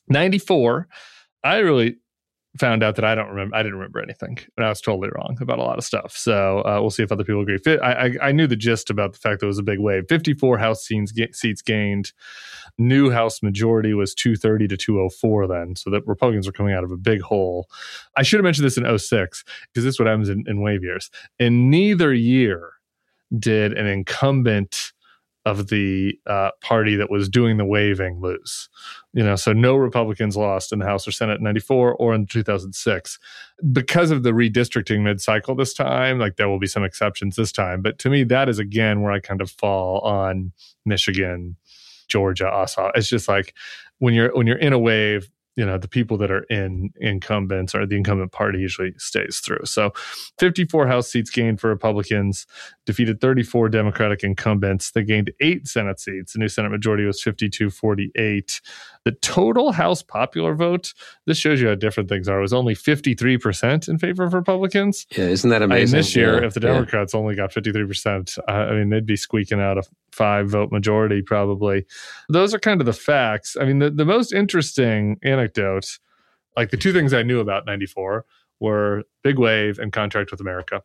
94, I really found out that I didn't remember anything, and I was totally wrong about a lot of stuff. So we'll see if other people agree. I knew the gist about the fact that it was a big wave. 54 House seats gained. New House majority was 230 to 204 then. So the Republicans were coming out of a big hole. I should have mentioned this in 06 because this is what happens in wave years. In neither year did an incumbent of the party that was doing the waving lose. So no Republicans lost in the House or Senate in 94 or in 2006. Because of the redistricting mid-cycle this time, like there will be some exceptions this time. But to me, that is again where I kind of fall on Michigan, Georgia, Ossaw. It's just like when you're in a wave, the people that are in incumbents or the incumbent party usually stays through. So 54 House seats gained for Republicans, defeated 34 Democratic incumbents. They gained 8 Senate seats. The new Senate majority was 52-48. The total House popular vote, this shows you how different things are, was only 53% in favor of Republicans. Yeah, isn't that amazing? This year, if the Democrats only got 53%, they'd be squeaking out a 5-vote majority probably. Those are kind of the facts. I mean, the most interesting anecdote, like the two things I knew about 94 were Big Wave and Contract with America.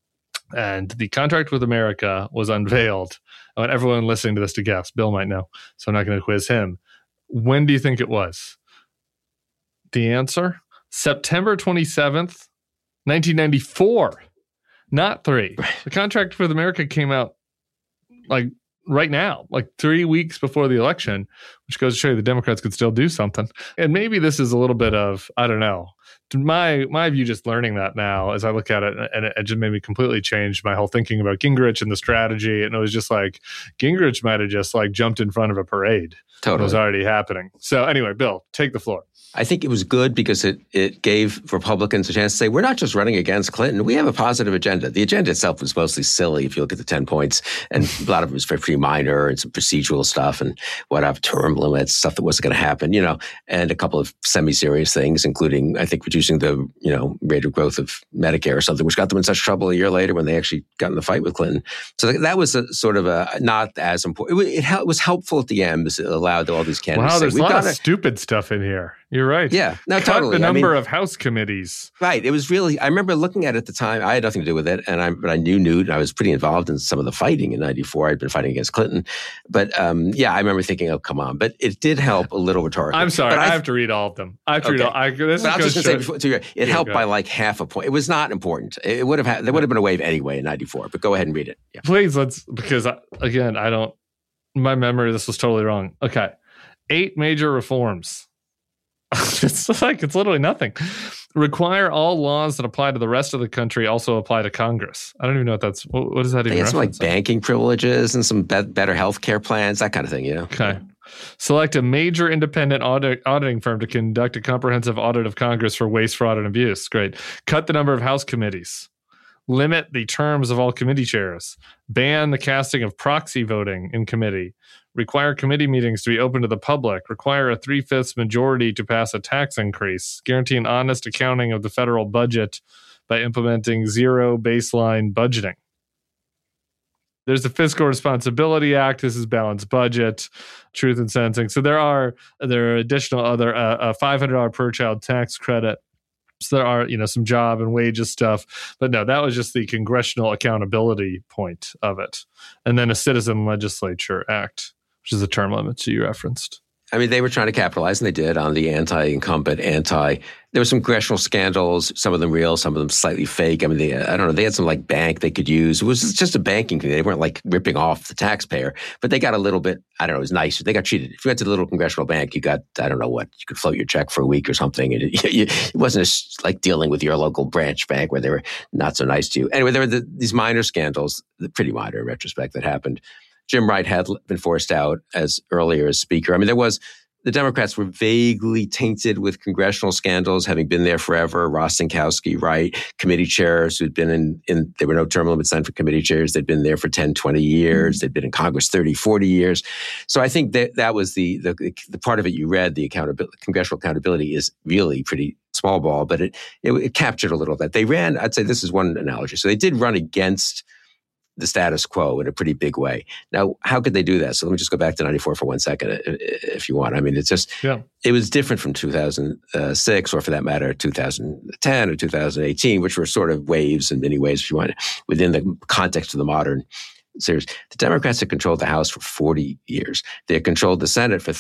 And the Contract with America was unveiled. I want everyone listening to this to guess. Bill might know, so I'm not going to quiz him. When do you think it was? The answer? September 27th, 1994. Not 3. The Contract with America came out like right now, like 3 weeks before the election, which goes to show you the Democrats could still do something. And maybe this is a little bit of, I don't know, my view just learning that now as I look at it, and it just made me completely change my whole thinking about Gingrich and the strategy. And it was just like, Gingrich might have just like jumped in front of a parade. Totally. It was already happening. So anyway, Bill, take the floor. I think it was good because it gave Republicans a chance to say, we're not just running against Clinton. We have a positive agenda. The agenda itself was mostly silly if you look at the 10 points. And a lot of it was pretty minor and some procedural stuff and whatever, term limits, stuff that wasn't going to happen, and a couple of semi-serious things, including, I think, reducing the, rate of growth of Medicare or something, which got them in such trouble a year later when they actually got in the fight with Clinton. So that was a sort of a not as important. It was helpful at the end because it allowed all these candidates to say, there's a lot of stupid stuff in here. You're right. Yeah, no, Cut totally. the number of House committees. Right. It was really, I remember looking at it at the time. I had nothing to do with it. But I knew Newt. I was pretty involved in some of the fighting in 94. I'd been fighting against Clinton. But I remember thinking, oh, come on. But it did help a little rhetorically. I'm sorry. I have to read all of them. I have to read all. I was just going to say, it helped by like half a point. It was not important. It would have there would have been a wave anyway in 94. But go ahead and read it. Yeah. Please, because again, my memory, this was totally wrong. Okay. 8 major reforms. It's literally nothing. Require all laws that apply to the rest of the country also apply to Congress. I don't even know what does that even reference? Some like banking privileges and some better health care plans, that kind of thing, Okay. Select a major independent auditing firm to conduct a comprehensive audit of Congress for waste, fraud, and abuse. Great. Cut the number of House committees. Limit the terms of all committee chairs. Ban the casting of proxy voting in committee. Require committee meetings to be open to the public. Require a 3/5 majority to pass a tax increase. Guarantee an honest accounting of the federal budget by implementing zero baseline budgeting. There's the Fiscal Responsibility Act. This is balanced budget, truth in sentencing. So there are additional other $500 per child tax credit. So there are, some job and wages stuff. But no, that was just the congressional accountability point of it. And then a Citizen Legislature Act, which is the term limits you referenced. I mean, they were trying to capitalize, and they did, on the anti-incumbent, there were some congressional scandals, some of them real, some of them slightly fake. I mean, they had some like bank they could use. It was just a banking thing. They weren't like ripping off the taxpayer, but they got a little bit, it was nice. They got cheated. If you went to the little congressional bank, you got, you could float your check for a week or something. And it wasn't like dealing with your local branch bank where they were not so nice to you. Anyway, there were these minor scandals, pretty minor in retrospect, that happened. Jim Wright had been forced out as earlier as Speaker. I mean, the Democrats were vaguely tainted with congressional scandals, having been there forever. Rostenkowski, Wright, committee chairs who'd been there were no term limits then for committee chairs. They'd been there for 10, 20 years. They'd been in Congress 30, 40 years. So I think that was the part of it you read, the congressional accountability is really pretty small ball, but it captured a little of that. They ran, I'd say this is one analogy. So they did run against the status quo in a pretty big way. Now, how could they do that? So let me just go back to 94 for 1 second, if you want. I mean, it's just, It was different from 2006, or for that matter, 2010 or 2018, which were sort of waves in many ways, if you want, within the context of the modern series. The Democrats had controlled the House for 40 years. They had controlled the Senate for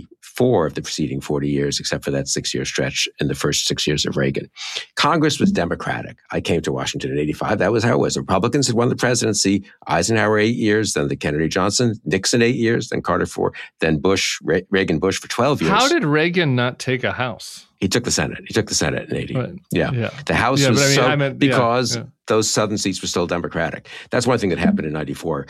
34 of the preceding 40 years, except for that 6-year stretch in the first 6 years of Reagan. Congress was Democratic. I came to Washington in 85. That was how it was. The Republicans had won the presidency. Eisenhower 8 years, then the Kennedy Johnson, Nixon 8 years, then Carter 4, then Bush, Reagan Bush for 12 years. How did Reagan not take a House? He took the Senate. He took the Senate in 80. Right. Yeah. The House was because those southern seats were still Democratic. That's one thing that happened in 94.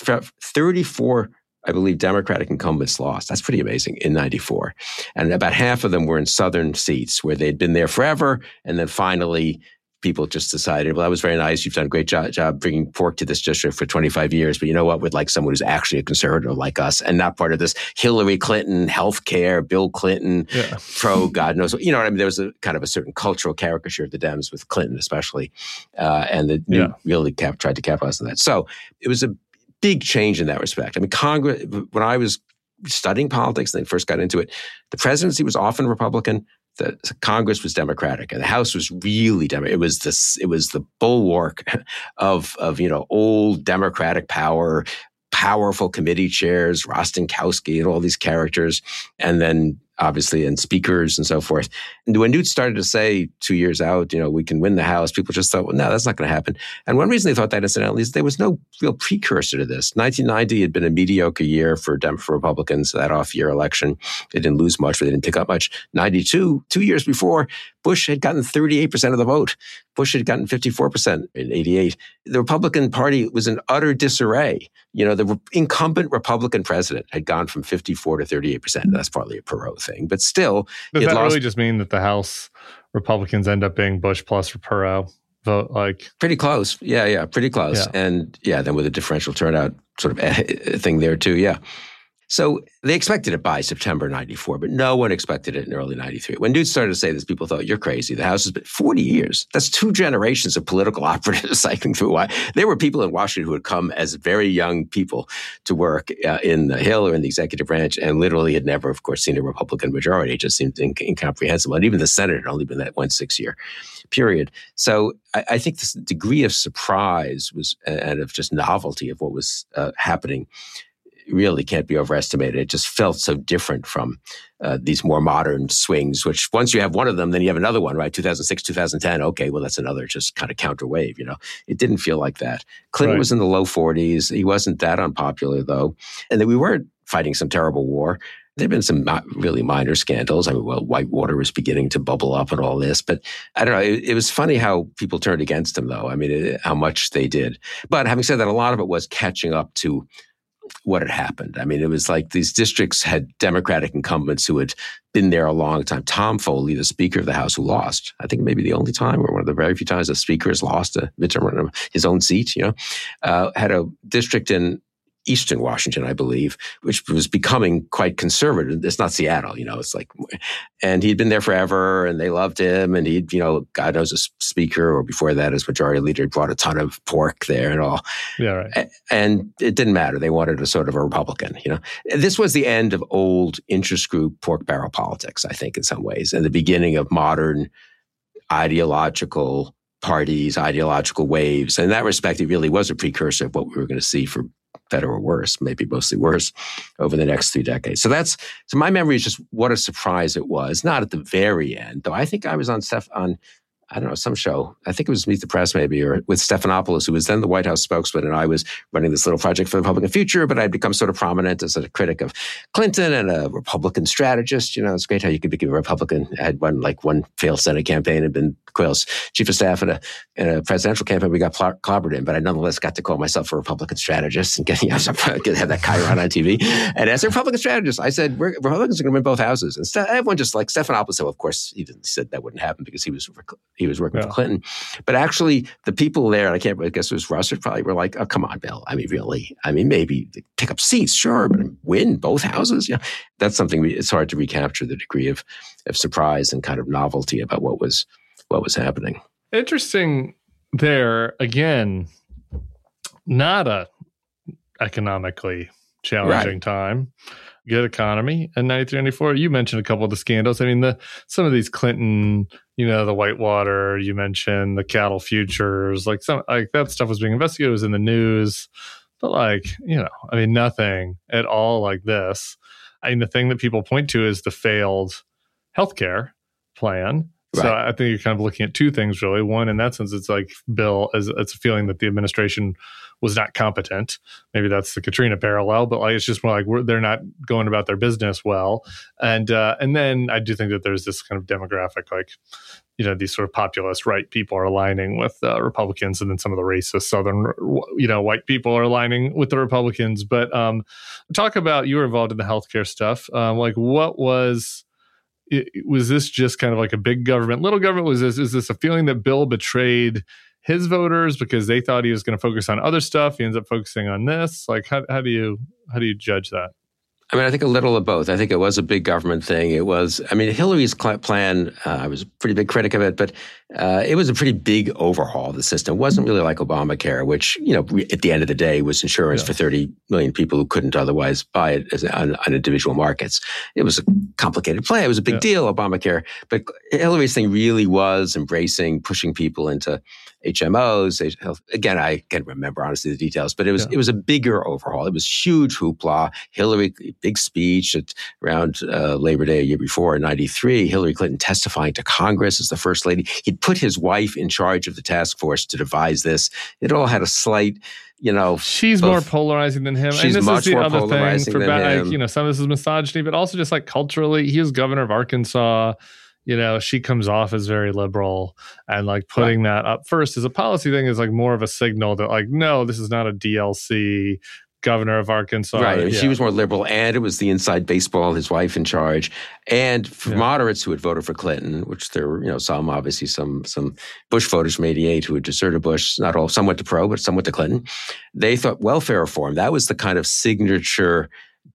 34, I believe, Democratic incumbents lost. That's pretty amazing in 94. And about half of them were in southern seats where they'd been there forever. And then finally, people just decided, well, that was very nice. You've done a great job bringing pork to this district for 25 years. But you know what? We'd like someone who's actually a conservative like us and not part of this Hillary Clinton, healthcare, Bill Clinton, pro God knows. You know what I mean? There was a kind of a certain cultural caricature of the Dems with Clinton especially. And the really tried to capitalize on that. So it was a big change in that respect. I mean, Congress, when I was studying politics and then first got into it, the presidency was often Republican. The Congress was Democratic, and the House was really Democratic. It was the bulwark of old Democratic power, powerful committee chairs, Rostenkowski, and all these characters. And then obviously, and speakers and so forth. And when Newt started to say 2 years out, we can win the House, people just thought, well, no, that's not going to happen. And one reason they thought that, incidentally, is there was no real precursor to this. 1990 had been a mediocre year for Republicans, that off-year election. They didn't lose much, but they didn't pick up much. 92, 2 years before, Bush had gotten 38% of the vote. Bush had gotten 54% in 88. The Republican Party was in utter disarray. The incumbent Republican president had gone from 54 to 38%. That's partly a Perot thing, but still. Does that really just mean that the House Republicans end up being Bush plus Perot vote? Pretty close. Yeah, pretty close. Yeah. And then with a differential turnout sort of thing there too. Yeah. So they expected it by September 94, but no one expected it in early 93. When Newt started to say this, people thought, you're crazy. The House has been 40 years. That's 2 generations of political operatives cycling through. There were people in Washington who had come as very young people to work in the Hill or in the executive branch and literally had never, of course, seen a Republican majority. It just seemed incomprehensible. And even the Senate had only been that 1 6-year period. So I think this degree of surprise was and of just novelty of what was happening really can't be overestimated. It just felt so different from these more modern swings, which once you have one of them, then you have another one, right? 2006, 2010. Okay, well, that's another just kind of counter wave, It didn't feel like that. Clinton was in the low 40s. He wasn't that unpopular, though. And then we weren't fighting some terrible war. There've been some really minor scandals. Whitewater was beginning to bubble up and all this. But I don't know. It was funny how people turned against him, though. How much they did. But having said that, a lot of it was catching up to what had happened. It was like these districts had Democratic incumbents who had been there a long time. Tom Foley, the Speaker of the House, who lost, I think maybe the only time or one of the very few times a Speaker has lost a midterm, his own seat, had a district in Eastern Washington, I believe, which was becoming quite conservative. It's not Seattle, it's like, and he'd been there forever and they loved him. And he'd, God knows, a speaker, or before that, as majority leader, brought a ton of pork there and all. Yeah, right. And it didn't matter. They wanted a sort of a Republican, This was the end of old interest group pork barrel politics, I think, in some ways, and the beginning of modern ideological parties, ideological waves. And in that respect, it really was a precursor of what we were going to see, for better or worse, maybe mostly worse, over the next 3 decades. So my memory is just what a surprise it was. Not at the very end, though. I think I was on I don't know, some show. I think it was Meet the Press maybe, or with Stephanopoulos, who was then the White House spokesman, and I was running this little project for the Republican Future, but I'd become sort of prominent as a critic of Clinton and a Republican strategist. It's great how you could become a Republican. I had one failed Senate campaign and been Quayle's chief of staff in a presidential campaign. We got clobbered in, but I nonetheless got to call myself a Republican strategist and have that Chiron on TV. And as a Republican strategist, I said, Republicans are going to win both houses. And everyone just like Stephanopoulos, so of course, he said that wouldn't happen because he was working for Clinton. But actually, the people there, and I guess it was Russert, probably were like, oh, come on, Bill. Really? Maybe pick up seats, sure, but win both houses? Yeah. That's something it's hard to recapture, the degree of surprise and kind of novelty about what was happening. Interesting there. Again, not a economically challenging time. Good economy in 1994. You mentioned a couple of the scandals. Some of these Clinton, the Whitewater, you mentioned the cattle futures, that stuff was being investigated, was in the news, but nothing at all like this. The thing that people point to is the failed healthcare plan. Right. So I think you're kind of looking at 2 things, really. One, in that sense, it's like Bill, it's a feeling that the administration was not competent. Maybe that's the Katrina parallel, but it's just more like they're not going about their business well. And then I do think that there's this kind of demographic, these sort of populist right people are aligning with Republicans, and then some of the racist Southern, white people are aligning with the Republicans. But talk about, you were involved in the healthcare stuff. What was this just kind of like a big government, little government? Is this a feeling that Bill betrayed his voters because they thought he was going to focus on other stuff? He ends up focusing on this. How do you judge that? I think a little of both. I think it was a big government thing. It was, Hillary's plan, I was a pretty big critic of it, but it was a pretty big overhaul of the system. It wasn't really like Obamacare, which, at the end of the day was insurance for 30 million people who couldn't otherwise buy it on individual markets. It was a complicated plan. It was a big deal, Obamacare. But Hillary's thing really was embracing, pushing people into HMOs. Again, I can't remember honestly the details, but it was a bigger overhaul. It was huge hoopla. Hillary, big speech around Labor Day a year before in 93. Hillary Clinton testifying to Congress as the first lady. He'd put his wife in charge of the task force to devise this. It all had a slight, she's more polarizing than him. She's and this much is the more other polarizing thing than him. Some of this is misogyny, but also just like culturally, he was governor of Arkansas. She comes off as very liberal, and like putting that up first as a policy thing is like more of a signal that like, no, this is not a DLC. Governor of Arkansas. Right. She was more liberal, and it was the inside baseball, his wife in charge. And for moderates who had voted for Clinton, which there were, some obviously some Bush voters from 88 who had deserted Bush, not all, somewhat to pro, but somewhat to Clinton. They thought welfare reform, that was the kind of signature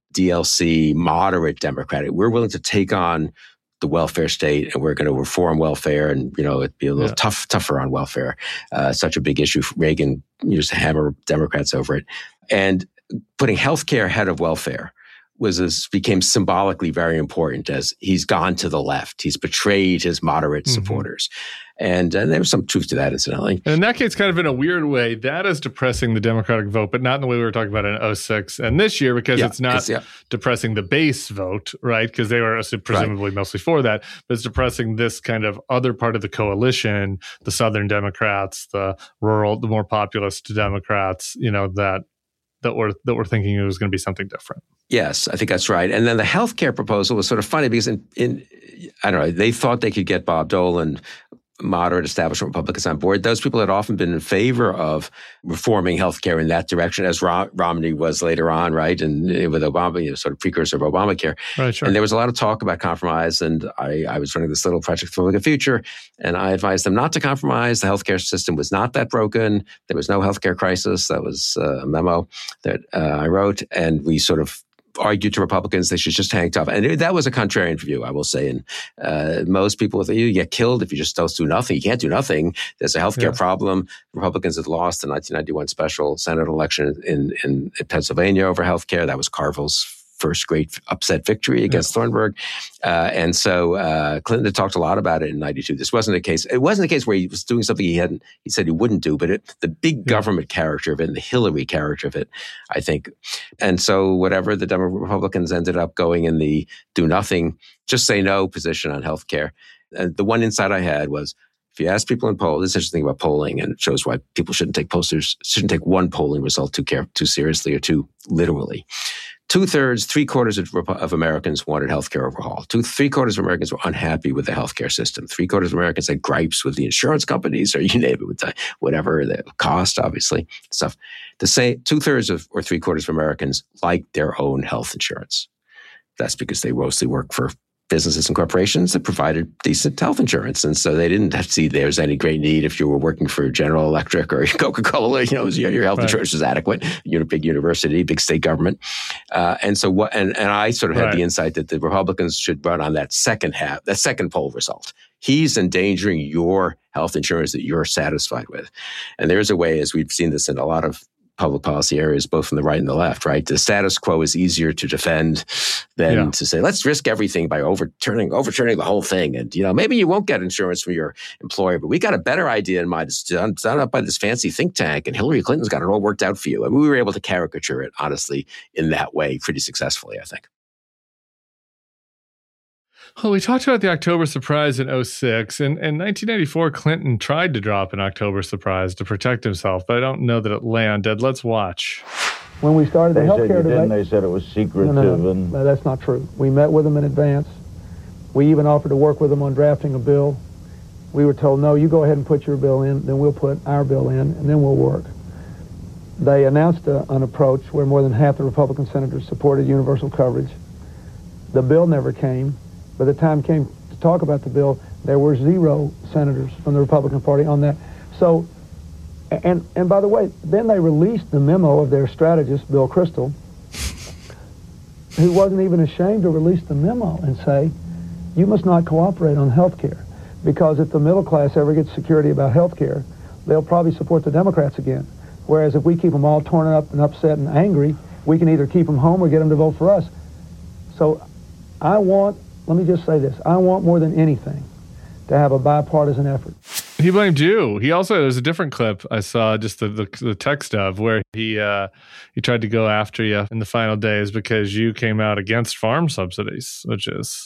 DLC moderate Democratic. We're willing to take on the welfare state, and we're going to reform welfare, and it'd be a little tougher on welfare. Such a big issue. Reagan used to hammer Democrats over it, and putting healthcare ahead of welfare became symbolically very important, as he's gone to the left. He's betrayed his moderate supporters. And there was some truth to that, incidentally. And in that case, kind of in a weird way, that is depressing the Democratic vote, but not in the way we were talking about in 06 and this year, because it's not depressing the base vote, right? Because they were presumably mostly for that, but it's depressing this kind of other part of the coalition, the Southern Democrats, the more populist Democrats, that were thinking it was going to be something different. Yes, I think that's right. And then the healthcare proposal was sort of funny because I don't know, they thought they could get Bob Dole and moderate establishment Republicans on board. Those people had often been in favor of reforming healthcare in that direction, as Romney was later on, right? And with Obama, sort of precursor of Obamacare. Right, sure. And there was a lot of talk about compromise. And I was running this little project for the future, and I advised them not to compromise. The healthcare system was not that broken. There was no healthcare crisis. That was a memo that I wrote, and we sort of argued to Republicans they should just hang tough. And that was a contrarian view, I will say. And most people think you get killed if you just don't do nothing. You can't do nothing. There's a healthcare problem. Republicans had lost the 1991 special Senate election in Pennsylvania over healthcare. That was Carville's first great upset victory against Thornburg. And so Clinton had talked a lot about it in 92. This wasn't a case. It wasn't a case where he was doing something he said he wouldn't do, but the big government character of it and the Hillary character of it, I think. And so whatever the Republicans ended up going in the do nothing, just say no position on healthcare. And the one insight I had was, if you ask people in polls, this is interesting about polling, and it shows why people shouldn't take one polling result too seriously or too literally. 2/3, 3/4 of Americans wanted healthcare overhaul. 3/4 of Americans were unhappy with the healthcare system. 3/4 of Americans had gripes with the insurance companies, or you name it, with whatever the cost, obviously, stuff. To say 2/3 or 3/4 of Americans liked their own health insurance. That's because they mostly work for businesses and corporations that provided decent health insurance. And so they didn't have to see there's any great need if you were working for General Electric or Coca-Cola, your health insurance is adequate. You're a big university, big state government. And I sort of had the insight that the Republicans should run on that second poll result. He's endangering your health insurance that you're satisfied with. And there's a way, as we've seen this in a lot of public policy areas, both from the right and the left, right? The status quo is easier to defend than to say, let's risk everything by overturning the whole thing. And, maybe you won't get insurance from your employer, but we got a better idea in mind. It's done up by this fancy think tank, and Hillary Clinton's got it all worked out for you. And we were able to caricature it, honestly, in that way pretty successfully, I think. Well, we talked about the October surprise in 06. In 1994, Clinton tried to drop an October surprise to protect himself, but I don't know that it landed. Let's watch. When we started the healthcare debate, they said it was secretive. No, that's not true. We met with them in advance. We even offered to work with them on drafting a bill. We were told, no, you go ahead and put your bill in, then we'll put our bill in, and then we'll work. They announced an approach where more than half the Republican senators supported universal coverage. The bill never came. By the time it came to talk about the bill, there were 0 senators from the Republican Party on that. So, and by the way, then they released the memo of their strategist, Bill Kristol, who wasn't even ashamed to release the memo and say, you must not cooperate on health care, because if the middle class ever gets security about health care, they'll probably support the Democrats again. Whereas if we keep them all torn up and upset and angry, we can either keep them home or get them to vote for us. So let me just say this. I want more than anything to have a bipartisan effort. He blamed you. He also, there's a different clip I saw, just the text of, where he tried to go after you in the final days because you came out against farm subsidies, which is,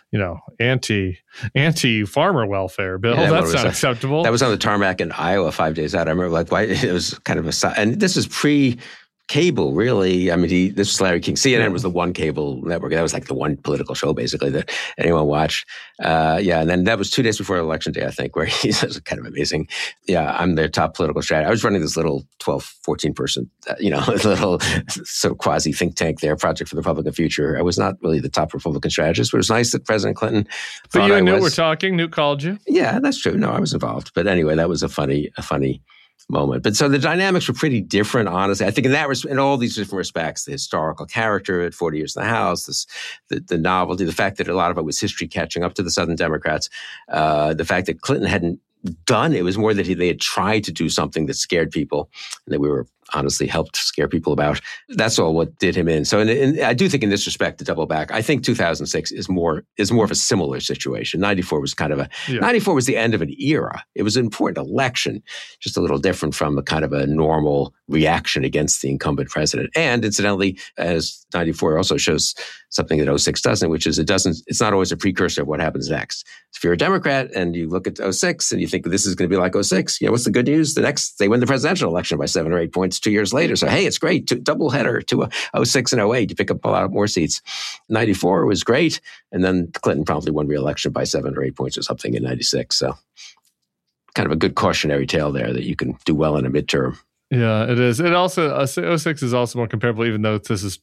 anti farmer welfare bill. Yeah, that's not acceptable. That was on the tarmac in Iowa 5 days out. I remember why it was kind of and this is pre-cable, really. I mean, this was Larry King. CNN was the one cable network. That was like the one political show, basically, that anyone watched. And then that was 2 days before Election Day, I think, where he says kind of amazing. Yeah, I'm their top political strategist. I was running this little 12, 14 person, little sort of quasi think tank there, Project for the Republican Future. I was not really the top Republican strategist, but it was nice that President Clinton But you and Newt were talking. Newt called you. Yeah, that's true. No, I was involved. But anyway, that was a funny moment. But so the dynamics were pretty different, honestly. I think in all these different respects, the historical character at 40 Years in the House, the novelty, the fact that a lot of it was history catching up to the Southern Democrats, the fact that Clinton hadn't done it was more that they had tried to do something that scared people and that we were honestly helped scare people about. That's all what did him in. So I do think in this respect, to double back, I think 2006 is more of a similar situation. 94 was 94 was the end of an era. It was an important election, just a little different from a kind of a normal reaction against the incumbent president. And incidentally, as 94 also shows something that 06 doesn't, which is it's not always a precursor of what happens next. If you're a Democrat and you look at 06 and you think this is going to be like 06, what's the good news? They win the presidential election by 7 or 8 points 2 years later. So, hey, it's great. Double header to 06 and 08. You pick up a lot more seats. 94 was great. And then Clinton promptly won re-election by 7 or 8 points or something in 96. So kind of a good cautionary tale there that you can do well in a midterm. Yeah, it is. It also, 06 is also more comparable, even though this is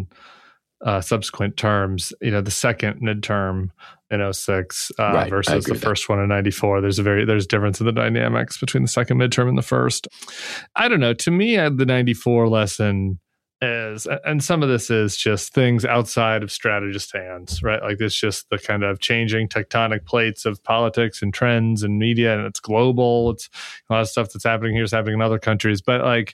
subsequent terms, the second midterm in 06 versus the first one in 94. There's difference in the dynamics between the second midterm and the first. I don't know. To me, the 94 lesson is, and some of this is just things outside of strategist hands, right? Like it's just the kind of changing tectonic plates of politics and trends and media, and it's global. It's a lot of stuff that's happening here is happening in other countries. But like,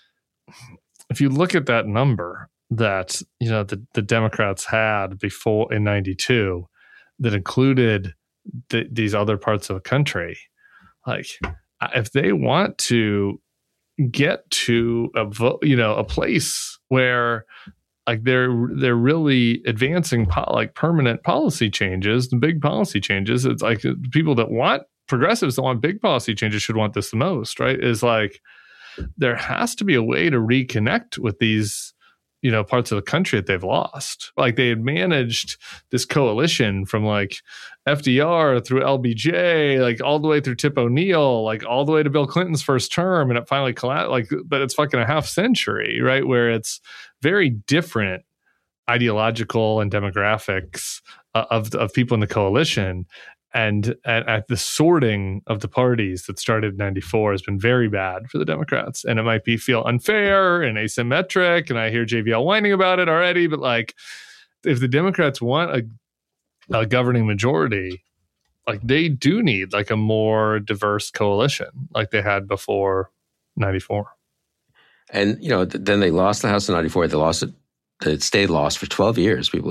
if you look at that number that the Democrats had before in 92 that included these other parts of the country, like if they want to get to a place where like they're really advancing permanent policy changes, the big policy changes, it's like people that want progressives that want big policy changes should want this the most, right? Is like there has to be a way to reconnect with these parts of the country that they've lost. Like they had managed this coalition from like FDR through LBJ, like all the way through Tip O'Neill, like all the way to Bill Clinton's first term, and it finally collapsed. But it's fucking a half century, right? Where it's very different ideological and demographics of people in the coalition. And at the sorting of the parties that started in 94 has been very bad for the Democrats. And it might feel unfair and asymmetric. And I hear JVL whining about it already. But like, if the Democrats want a governing majority, like they do need like a more diverse coalition like they had before 94. And, then they lost the House in 94. They lost it. It stayed lost for 12 years. People,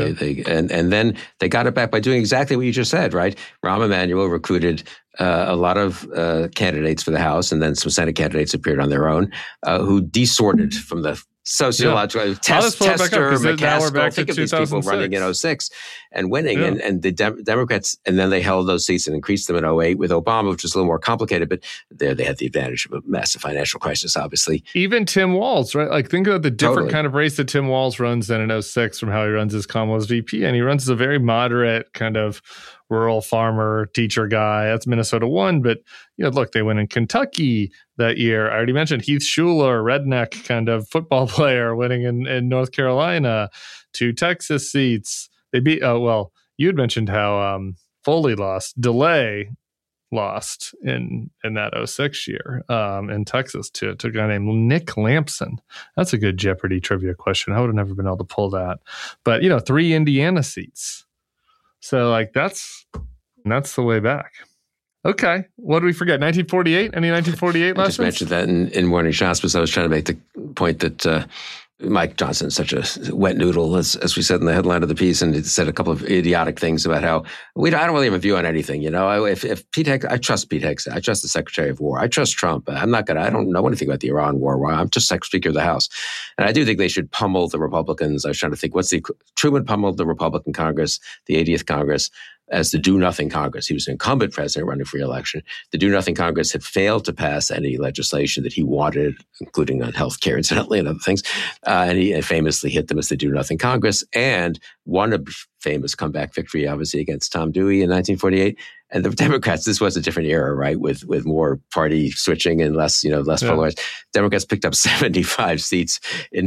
and then they got it back by doing exactly what you just said, right? Rahm Emanuel recruited a lot of candidates for the House, and then some Senate candidates appeared on their own, who desorted from the sociological Tester, McCaskill. Think of these people running in 06 and winning, and the Democrats, and then they held those seats and increased them in 08 with Obama, which was a little more complicated, but there they had the advantage of a massive financial crisis, obviously. Even Tim Walz, right? Like think about the different kind of race that Tim Walz runs than in 06 from how he runs his Commonwealth VP, and he runs as a very moderate kind of rural farmer teacher guy. That's Minnesota 1, but look, they went in Kentucky that year. I already mentioned Heath Shuler, redneck kind of football player, winning in North Carolina. 2 Texas seats. They beat. You had mentioned how Foley lost. DeLay lost in that 06 year in Texas to a guy named Nick Lampson. That's a good Jeopardy trivia question. I would have never been able to pull that. But 3 Indiana seats. So like that's the way back. Okay. What did we forget? 1948? Any 1948 lessons? I just mentioned that in Morning Shots, because I was trying to make the point that Mike Johnson's such a wet noodle, as we said in the headline of the piece, and it said a couple of idiotic things about how I don't really have a view on anything. You know, if Pete Hegseth, I trust Pete Hegseth, I trust the Secretary of War, I trust Trump. I don't know anything about the Iran war. I'm just Speaker of the House, and I do think they should pummel the Republicans. I was trying to think, Truman pummeled the Republican Congress, the 80th Congress, as the do-nothing Congress. He was an incumbent president running for re-election. The do-nothing Congress had failed to pass any legislation that he wanted, including on health care, incidentally, and other things. And he famously hit them as the do-nothing Congress and won a famous comeback victory, obviously, against Tom Dewey in 1948. And the Democrats, this was a different era, right, with more party switching and less polarized. Democrats picked up 75 seats in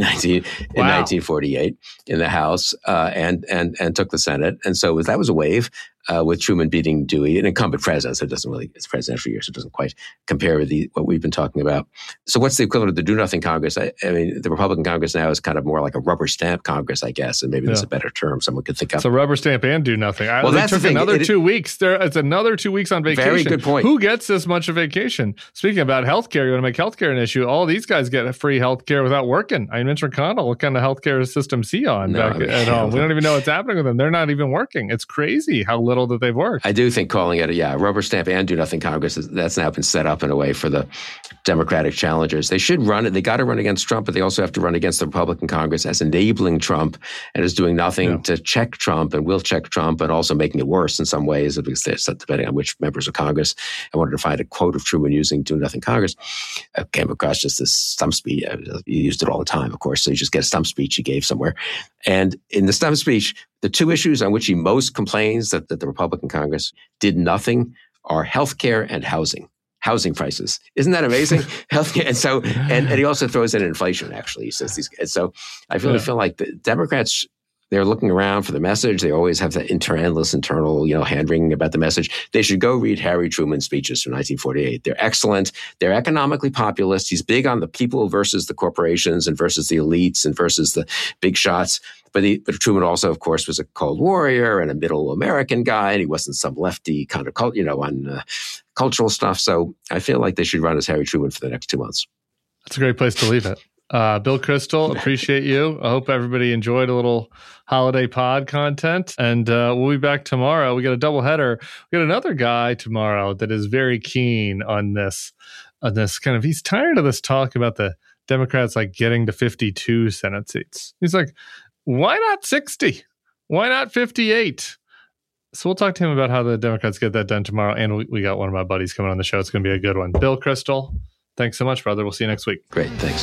1948 in the House and took the Senate. And so that was a wave. With Truman beating Dewey, an incumbent president, so it doesn't really, it's presidential year, so it doesn't quite compare with what we've been talking about. So what's the equivalent of the do-nothing Congress? I mean, the Republican Congress now is kind of more like a rubber stamp Congress, I guess, and maybe there's a better term someone could think of. So rubber stamp and do-nothing. Well, that's took the thing. another 2 weeks. It's another 2 weeks on vacation. Very good point. Who gets this much of vacation? Speaking about healthcare, you want to make healthcare an issue. All these guys get free healthcare without working. I mean, Mitch McConnell, what kind of healthcare system is he on back at home? We don't even know what's happening with them. They're not even working. It's crazy how little that they've worked. I do think calling it a rubber stamp and do nothing Congress, that's now been set up in a way for the Democratic challengers. They should run it. They got to run against Trump, but they also have to run against the Republican Congress as enabling Trump and is doing nothing to check Trump and will check Trump and also making it worse in some ways, depending on which members of Congress. I wanted to find a quote of Truman using do nothing Congress. I came across just this stump speech. He used it all the time, of course. So you just get a stump speech he gave somewhere. And in the stump speech, the two issues on which he most complains that the Republican Congress did nothing are healthcare and housing prices. Isn't that amazing? Healthcare. And so, and he also throws in inflation, actually. He says these, and so I really feel like the Democrats, they're looking around for the message. They always have that endless internal, hand-wringing about the message. They should go read Harry Truman's speeches from 1948. They're excellent. They're economically populist. He's big on the people versus the corporations and versus the elites and versus the big shots. But Truman also, of course, was a Cold Warrior and a middle American guy, and he wasn't some lefty kind of, on cultural stuff. So I feel like they should run as Harry Truman for the next 2 months. That's a great place to leave it. Bill Kristol, appreciate you. I hope everybody enjoyed a little holiday pod content, and we'll be back tomorrow. We got a doubleheader. We got another guy tomorrow that is very keen on this kind of, he's tired of this talk about the Democrats like getting to 52 Senate seats. He's like, why not 60? Why not 58? So we'll talk to him about how the Democrats get that done tomorrow. And we got one of my buddies coming on the show. It's going to be a good one. Bill Kristol, thanks so much, brother. We'll see you next week. Great. Thanks.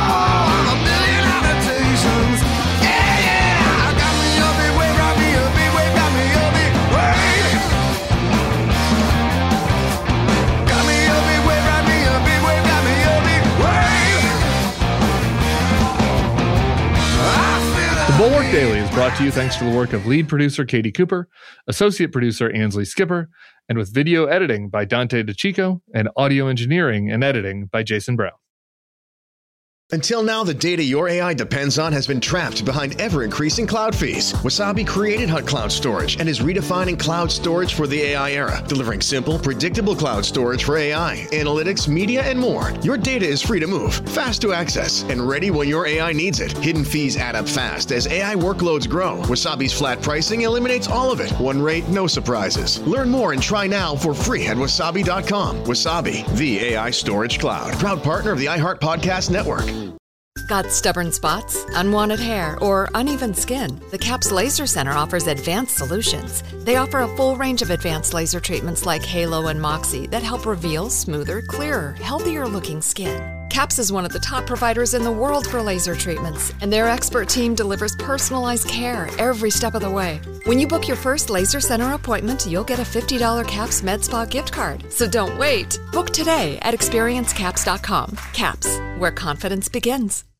Bulwark Daily is brought to you thanks to the work of lead producer Katie Cooper, associate producer Ansley Skipper, and with video editing by Dante DeChico and audio engineering and editing by Jason Brown. Until now, the data your AI depends on has been trapped behind ever-increasing cloud fees. Wasabi created Hut Cloud Storage and is redefining cloud storage for the AI era, delivering simple, predictable cloud storage for AI, analytics, media, and more. Your data is free to move, fast to access, and ready when your AI needs it. Hidden fees add up fast as AI workloads grow. Wasabi's flat pricing eliminates all of it. One rate, no surprises. Learn more and try now for free at wasabi.com. Wasabi, the AI storage cloud. Proud partner of the iHeart Podcast Network. Got stubborn spots, unwanted hair, or uneven skin? The CAPS Laser Center offers advanced solutions. They offer a full range of advanced laser treatments like Halo and Moxie that help reveal smoother, clearer, healthier-looking skin. CAPS is one of the top providers in the world for laser treatments, and their expert team delivers personalized care every step of the way. When you book your first Laser Center appointment, you'll get a $50 CAPS MedSpa gift card. So don't wait. Book today at experiencecaps.com. CAPS, where confidence begins.